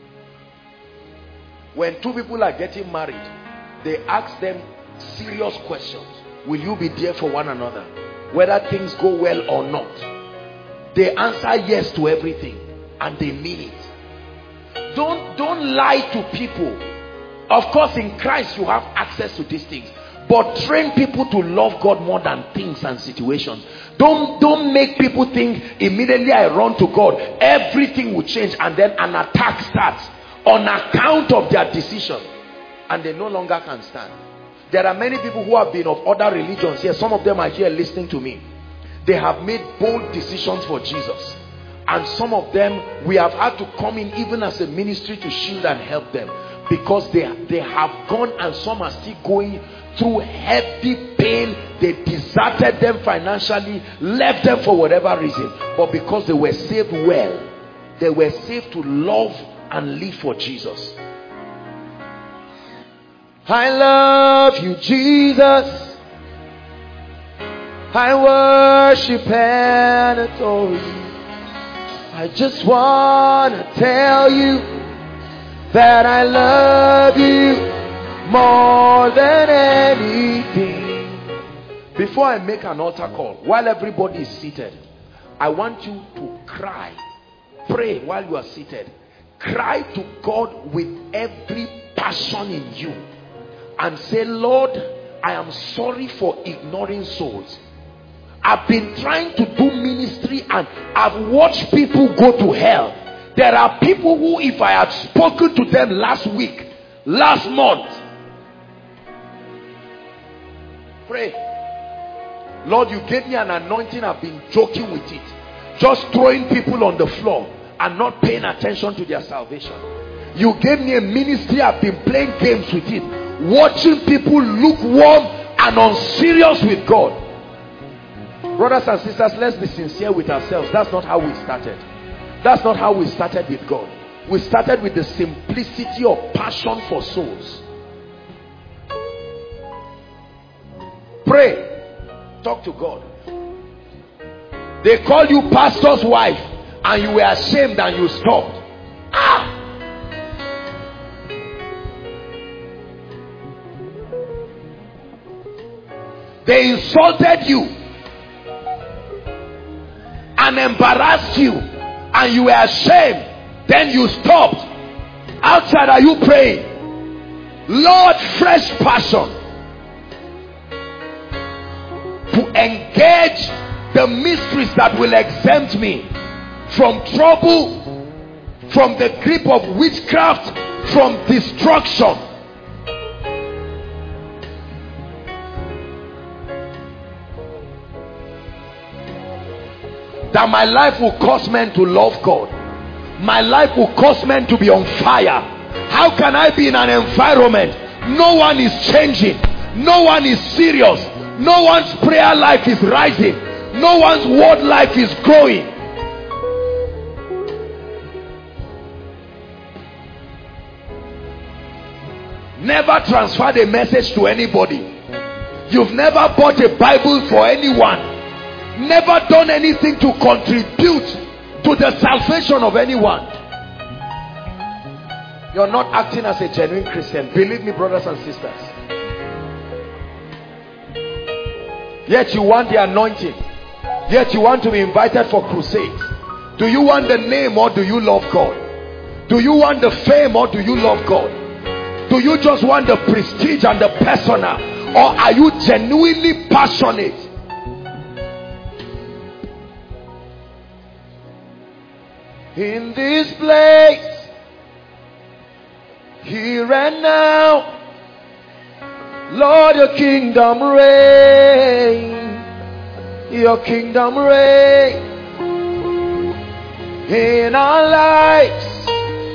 When two people are getting married, they ask them serious questions. Will you be there for one another? Whether things go well or not. They answer yes to everything. And they mean it. Don't lie to people. Of course, in Christ you have access to these things. But train people to love God more than things and situations. Don't make people think immediately I run to God, everything will change, and then an attack starts on account of their decision. And they no longer can stand. There are many people who have been of other religions here. Some of them are here listening to me. They have made bold decisions for Jesus. And some of them, we have had to come in even as a ministry to shield and help them. Because they have gone, and some are still going through heavy pain. They deserted them financially, left them for whatever reason. But because they were saved well, they were saved to love and live for Jesus. I love you, Jesus. I worship and adore you. I just want to tell you that I love you more than anything. Before I make an altar call, while everybody is seated, I want you to cry. Pray while you are seated. Cry to God with every passion in you. And say, Lord, I am sorry for ignoring souls. I've been trying to do ministry and I've watched people go to hell. There are people who, if I had spoken to them last week, last month, pray. Lord, you gave me an anointing. I've been joking with it, just throwing people on the floor and not paying attention to their salvation. You gave me a ministry. I've been playing games with it, watching people lukewarm and unserious with God. Brothers and sisters, let's be sincere with ourselves. That's not how we started. That's not how we started with God. We started with the simplicity of passion for souls. Pray. Talk to God. They called you pastor's wife and you were ashamed and you stopped. They insulted you and embarrassed you and you were ashamed. Then you stopped. Outside, are you praying? Lord, fresh passion to engage the mysteries that will exempt me from trouble, from the grip of witchcraft, from destruction. That my life will cause men to love God. My life will cause men to be on fire. How can I be in an environment no one is changing, no one is serious, no one's prayer life is rising, no one's word life is growing? Never transferred a message to anybody. You've never bought a Bible for anyone. Never done anything to contribute to the salvation of anyone. You're not acting as a genuine Christian. Believe me, brothers and sisters. Yet you want the anointing. Yet you want to be invited for crusades. Do you want the name or do you love God? Do you want the fame or do you love God? Do you just want the prestige and the persona, or are you genuinely passionate? In this place, here and now, Lord, your kingdom reign. Your kingdom reign in our lives,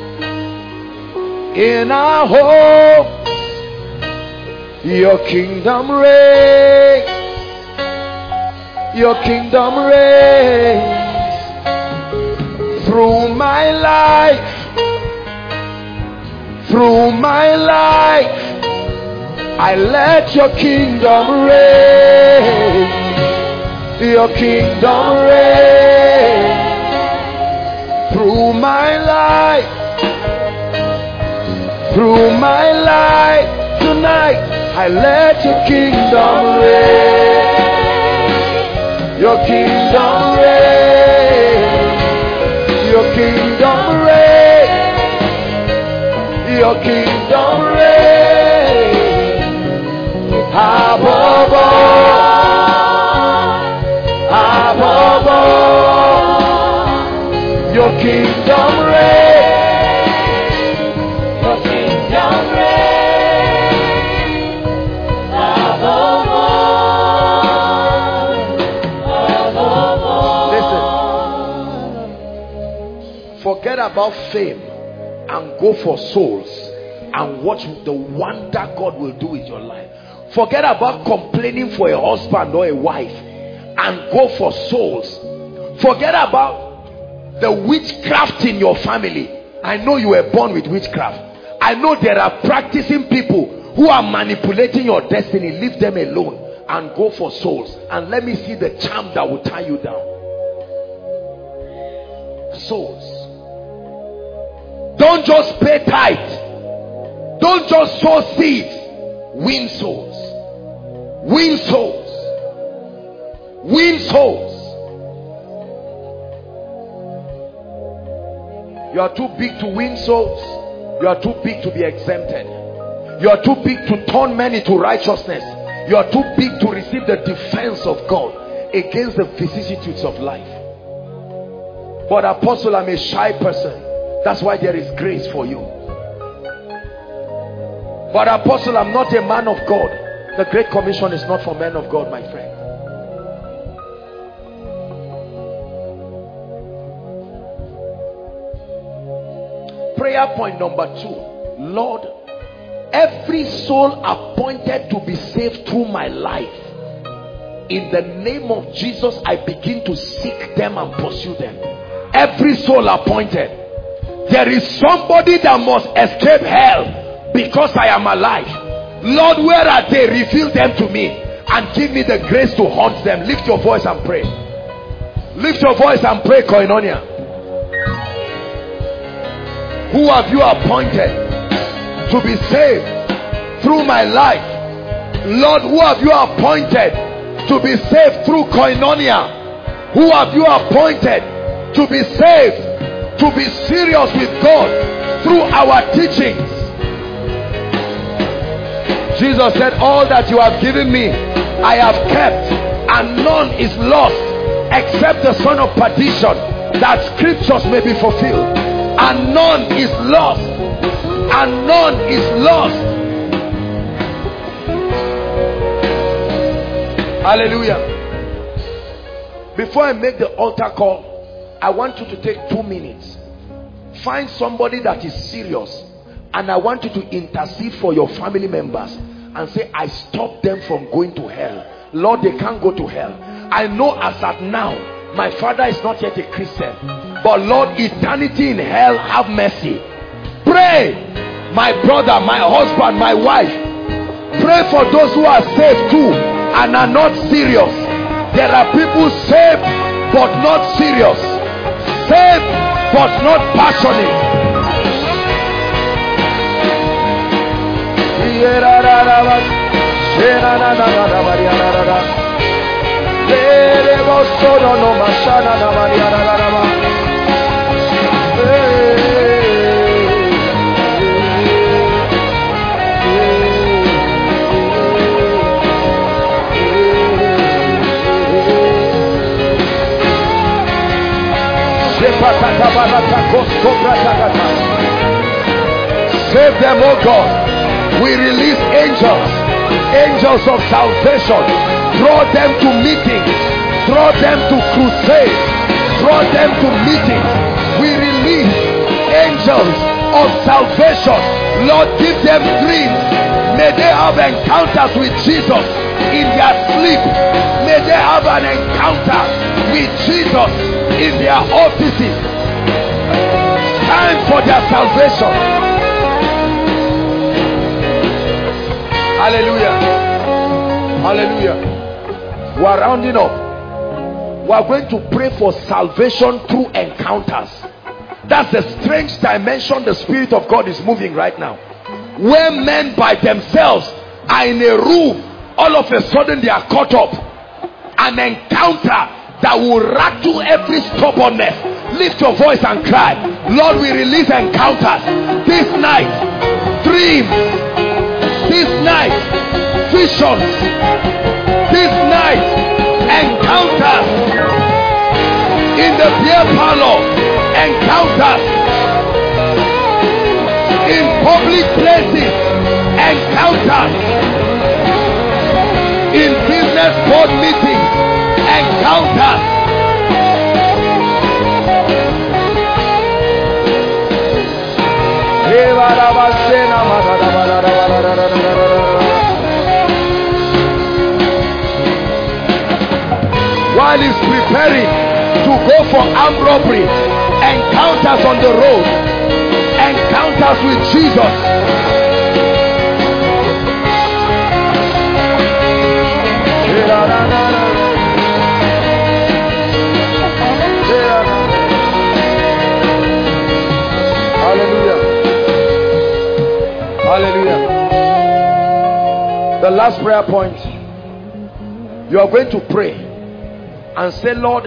in our homes. Your kingdom reign. Your kingdom reign. Through my life, I let your kingdom reign. Your kingdom reign through my life. Through my life tonight, I let your kingdom reign. Your kingdom reign. Your kingdom reign. Your kingdom reign. Above all. Above all. Your kingdom reign. Forget about fame and go for souls and watch the wonder God will do with your life. Forget about complaining for a husband or a wife and go for souls. Forget about the witchcraft in your family. I know you were born with witchcraft. I know there are practicing people who are manipulating your destiny. Leave them alone and go for souls, and let me see the charm that will tie you down. Souls. Don't just pay tithe. Don't just sow seeds. Win souls. Win souls. Win souls. You are too big to win souls. You are too big to be exempted. You are too big to turn men into righteousness. You are too big to receive the defense of God against the vicissitudes of life. But Apostle, I'm a shy person. That's why there is grace for you. But Apostle, I'm not a man of God. The Great Commission is not for men of God, my friend. Prayer point number 2. Lord, every soul appointed to be saved through my life, in the name of Jesus, I begin to seek them and pursue them. Every soul appointed. There is somebody that must escape hell because I am alive. Lord, where are they? Reveal them to me and give me the grace to hunt them. Lift your voice and pray. Lift your voice and pray, Koinonia. Who have you appointed to be saved through my life? Lord, who have you appointed to be saved through Koinonia? Who have you appointed to be saved, to be serious with God through our teachings? Jesus said, all that you have given me I have kept, and none is lost except the son of perdition, that scriptures may be fulfilled. And none is lost, and none is lost. Hallelujah. Before I make the altar call, I want you to take 2 minutes. Find somebody that is serious, and I want you to intercede for your family members and say, I stop them from going to hell. Lord, they can't go to hell. I know as at now my father is not yet a Christian, but Lord, eternity in hell, have mercy. Pray, my brother, my husband, my wife. Pray for those who are saved too and are not serious. There are people saved but not serious, saved but not passionate. Save them, oh God. We release angels, angels of salvation. Draw them to meetings, draw them to crusades, draw them to meetings. We release angels of salvation. Lord, give them dreams. May they have encounters with Jesus in their sleep. May they have an encounter with Jesus in their offices. Time for their salvation. Hallelujah. Hallelujah. We are rounding up. We are going to pray for salvation through encounters. That's the strange dimension the Spirit of God is moving right now. Where men by themselves are in a room, all of a sudden they are caught up. An encounter that will rattle every stubbornness. Lift your voice and cry, Lord, we release encounters this night. Dreams this night. Visions this night. Encounters in the beer parlor. Encounters in public places. Encounters in business board meetings. Encounters. While he's preparing to go for armed robbery, encounters on the road, encounters with Jesus. Hallelujah. Hallelujah. The last prayer point, you are going to pray and say, Lord,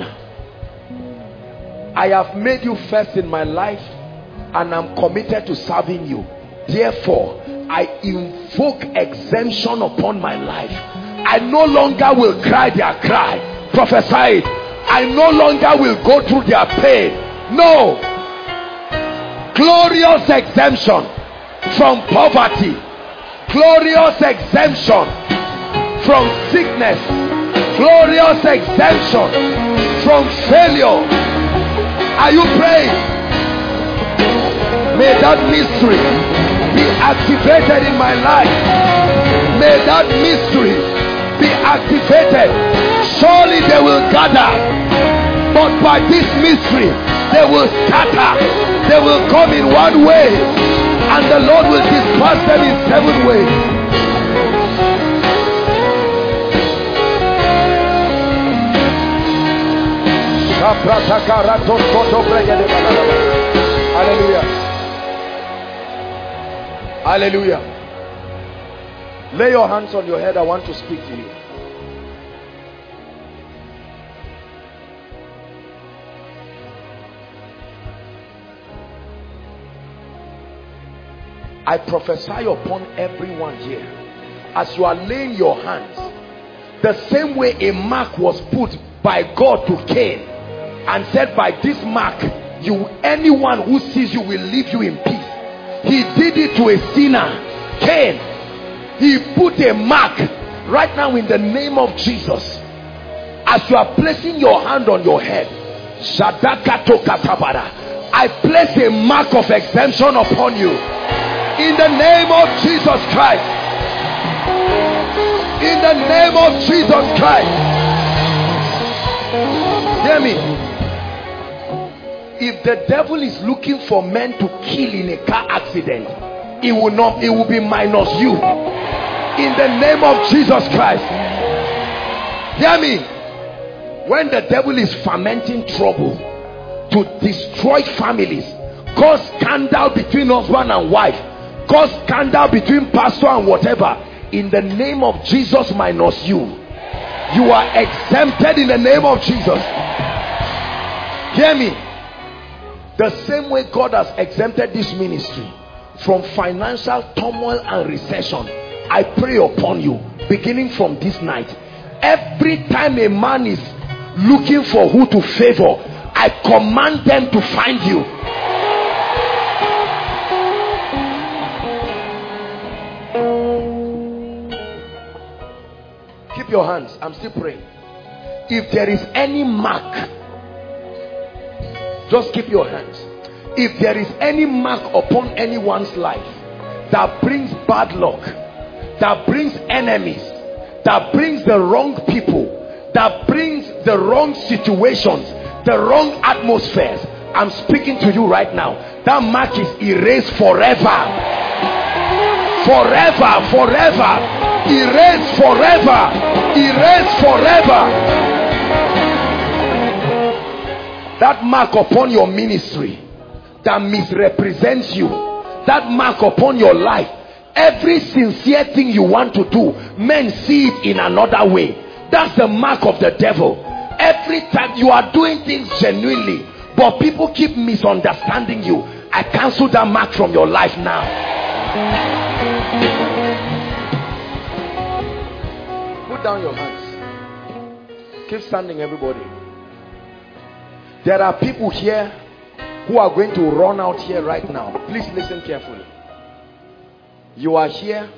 I have made you first in my life and I'm committed to serving you. Therefore, I invoke exemption upon my life. I no longer will cry their cry. Prophesy it. I no longer will go through their pain. No. Glorious exemption from poverty. Glorious exemption from sickness. Glorious exemption from failure. Are you praying? May that mystery be activated in my life. May that mystery be activated. Surely they will gather, but by this mystery they will scatter. They will come in one way and the Lord will disperse them in 7 ways. Hallelujah. Hallelujah. Lay your hands on your head. I want to speak to you. I prophesy upon everyone here, as you are laying your hands, the same way a mark was put by God to Cain and said, by this mark anyone who sees you will leave you in peace. He did it to a sinner, Cain. He put a mark right now in the name of Jesus. As you are placing your hand on your head, I place a mark of exemption upon you in the name of Jesus Christ. In the name of Jesus Christ. Hear me. If the devil is looking for men to kill in a car accident, it will be minus you. In the name of Jesus Christ. Hear me. When the devil is fermenting trouble to destroy families, cause scandal between husband and wife, cause scandal between pastor and whatever, in the name of Jesus minus you, you are exempted in the name of Jesus. Hear me. The same way God has exempted this ministry from financial turmoil and recession, I pray upon you, beginning from this night, every time a man is looking for who to favor, I command them to find you. Keep your hands. I'm still praying. If there is any mark, just keep your hands. If there is any mark upon anyone's life that brings bad luck, that brings enemies, that brings the wrong people, that brings the wrong situations, the wrong atmospheres, I'm speaking to you right now. That mark is erased forever. Forever, forever. Erase forever. Erase forever. That mark upon your ministry that misrepresents you, that mark upon your life, every sincere thing you want to do, men see it in another way. That's the mark of the devil. Every time you are doing things genuinely, but people keep misunderstanding you, I cancel that mark from your life now. Put down your hands. Keep standing, everybody. There are people here who are going to run out here right now. Please listen carefully. You are here.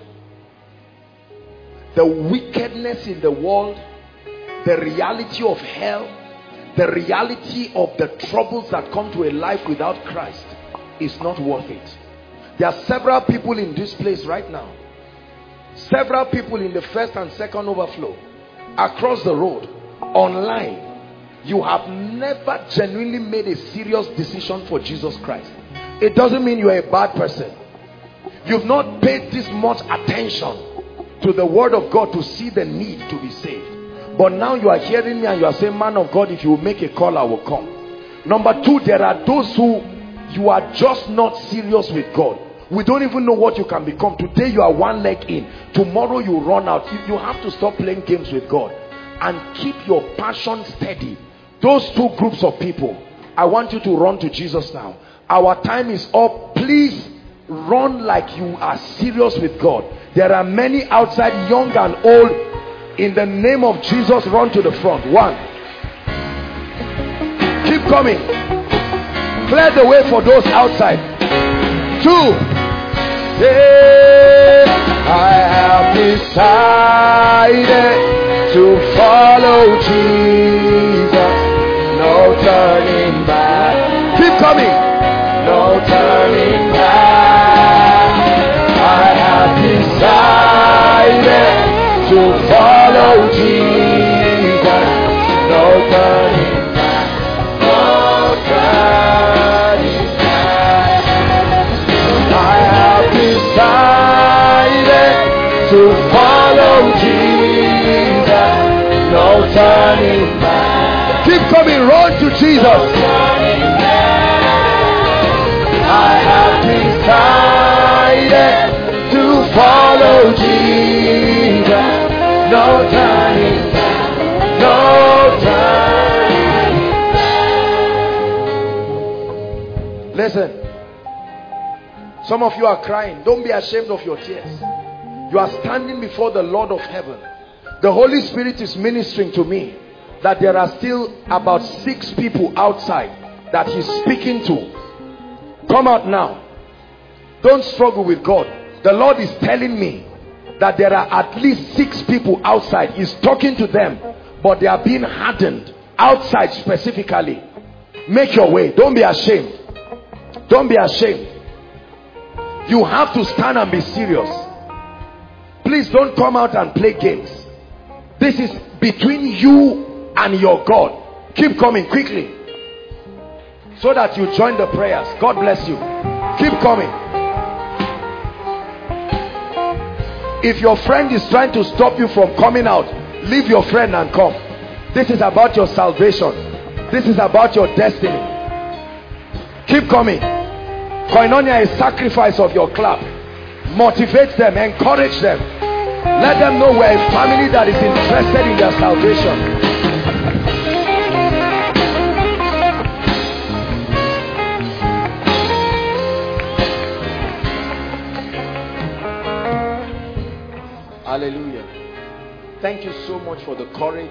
The wickedness in the world, the reality of hell, the reality of the troubles that come to a life without Christ is not worth it. There are several people in this place right now. Several people in the first and second overflow, across the road, online. You have never genuinely made a serious decision for Jesus Christ. It doesn't mean you are a bad person. You've not paid this much attention to the word of God to see the need to be saved. But now you are hearing me and you are saying, man of God, if you will make a call, I will come. Number two, there are those who you are just not serious with God. We don't even know what you can become. Today you are one leg in. Tomorrow you run out. You have to stop playing games with God and keep your passion steady. Those two groups of people, I want you to run to Jesus now. Our time is up. Please run like you are serious with God. There are many outside, young and old. In the name of Jesus, run to the front. One. Keep coming. Clear the way for those outside. Two. Hey, I have decided to follow Jesus. No turning back. Keep coming. No turning back. I have decided to follow Jesus. No turning back. No turning back. I have decided to follow Jesus. No turning back. Keep coming, run to Jesus. I have decided to follow Jesus. No turning back. No turning back. Listen. Some of you are crying. Don't be ashamed of your tears. You are standing before the Lord of heaven. The Holy Spirit is ministering to me that there are still about 6 people outside that he's speaking to. Come out now. Don't struggle with God. The Lord is telling me that there are at least 6 people outside. He's talking to them, but they are being hardened outside specifically. Make your way. Don't be ashamed. Don't be ashamed. You have to stand and be serious. Please don't come out and play games. This is between you and your God. Keep coming quickly so that you join the prayers. God bless you. Keep coming. If your friend is trying to stop you from coming out, leave your friend and come. This is about your salvation. This is about your destiny. Keep coming. Koinonia is sacrifice of your clap. Motivate them, encourage them. Let them know we're a family that is interested in their salvation. Hallelujah. Thank you so much for the courage.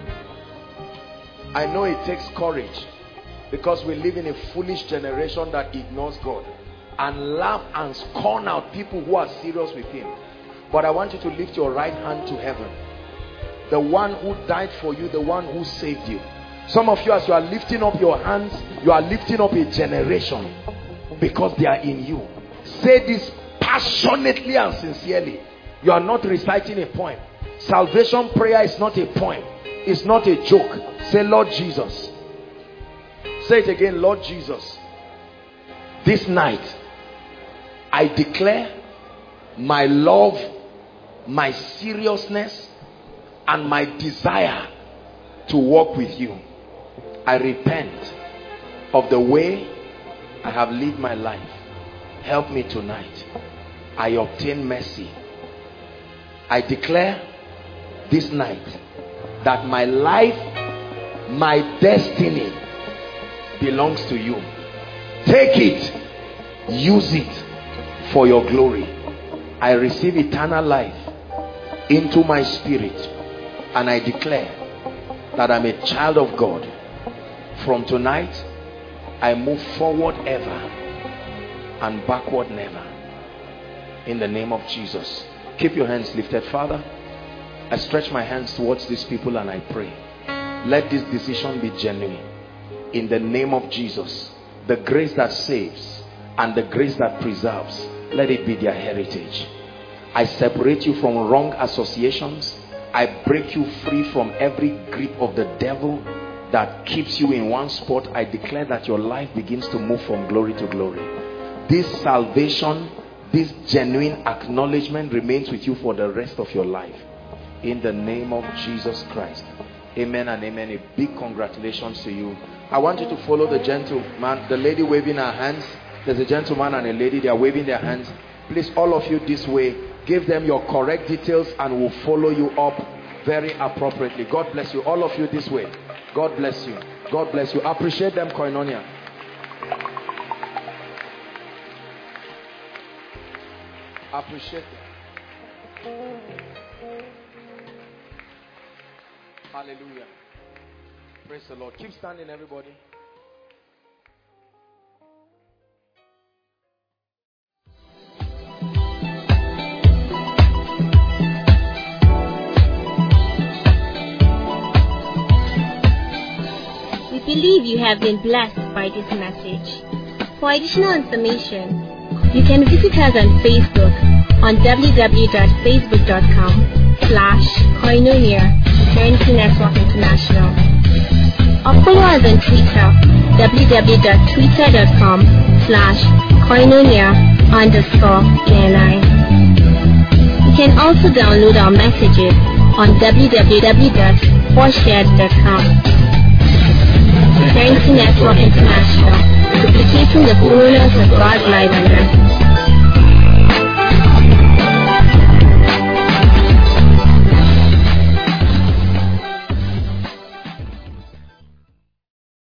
I know it takes courage because we live in a foolish generation that ignores God and laugh and scorn out people who are serious with him. But I want you to lift your right hand to heaven. The one who died for you, the one who saved you. Some of you, as you are lifting up your hands, you are lifting up a generation because they are in you. Say this passionately and sincerely. You are not reciting a poem. Salvation prayer is not a poem. It's not a joke. Say, Lord Jesus. Say it again, Lord Jesus. This night, I declare my love my seriousness, and my desire to walk with you. I repent of the way I have lived my life. Help me tonight. I obtain mercy. I declare this night that my life, my destiny belongs to you. Take it, use it for your glory. I receive eternal life into my spirit, and I declare that I'm a child of God. From tonight, I move forward ever and backward never. In the name of Jesus. Keep your hands lifted. Father, I stretch my hands towards these people and I pray, let this decision be genuine. In the name of Jesus, the grace that saves and the grace that preserves, let it be their heritage. I separate you from wrong associations. I break you free from every grip of the devil that keeps you in one spot. I declare that your life begins to move from glory to glory. This salvation, this genuine acknowledgement remains with you for the rest of your life. In the name of Jesus Christ. Amen and amen. A big congratulations to you. I want you to follow the gentleman, the lady waving her hands. There's a gentleman and a lady, they are waving their hands. Please, all of you this way, give them your correct details and we'll follow you up very appropriately. God bless you. All of you this way. God bless you. God bless you. Appreciate them, Koinonia. Appreciate them. Hallelujah. Praise the Lord. Keep standing, everybody. We believe you have been blessed by this message. For additional information, you can visit us on Facebook on www.facebook.com/Koinonia Eternity Network International, or follow us on Twitter www.twitter.com/Koinonia_KNI. You can also download our messages on www.forshared.com. Eternity Network International, duplicating the fullness of God's life on earth.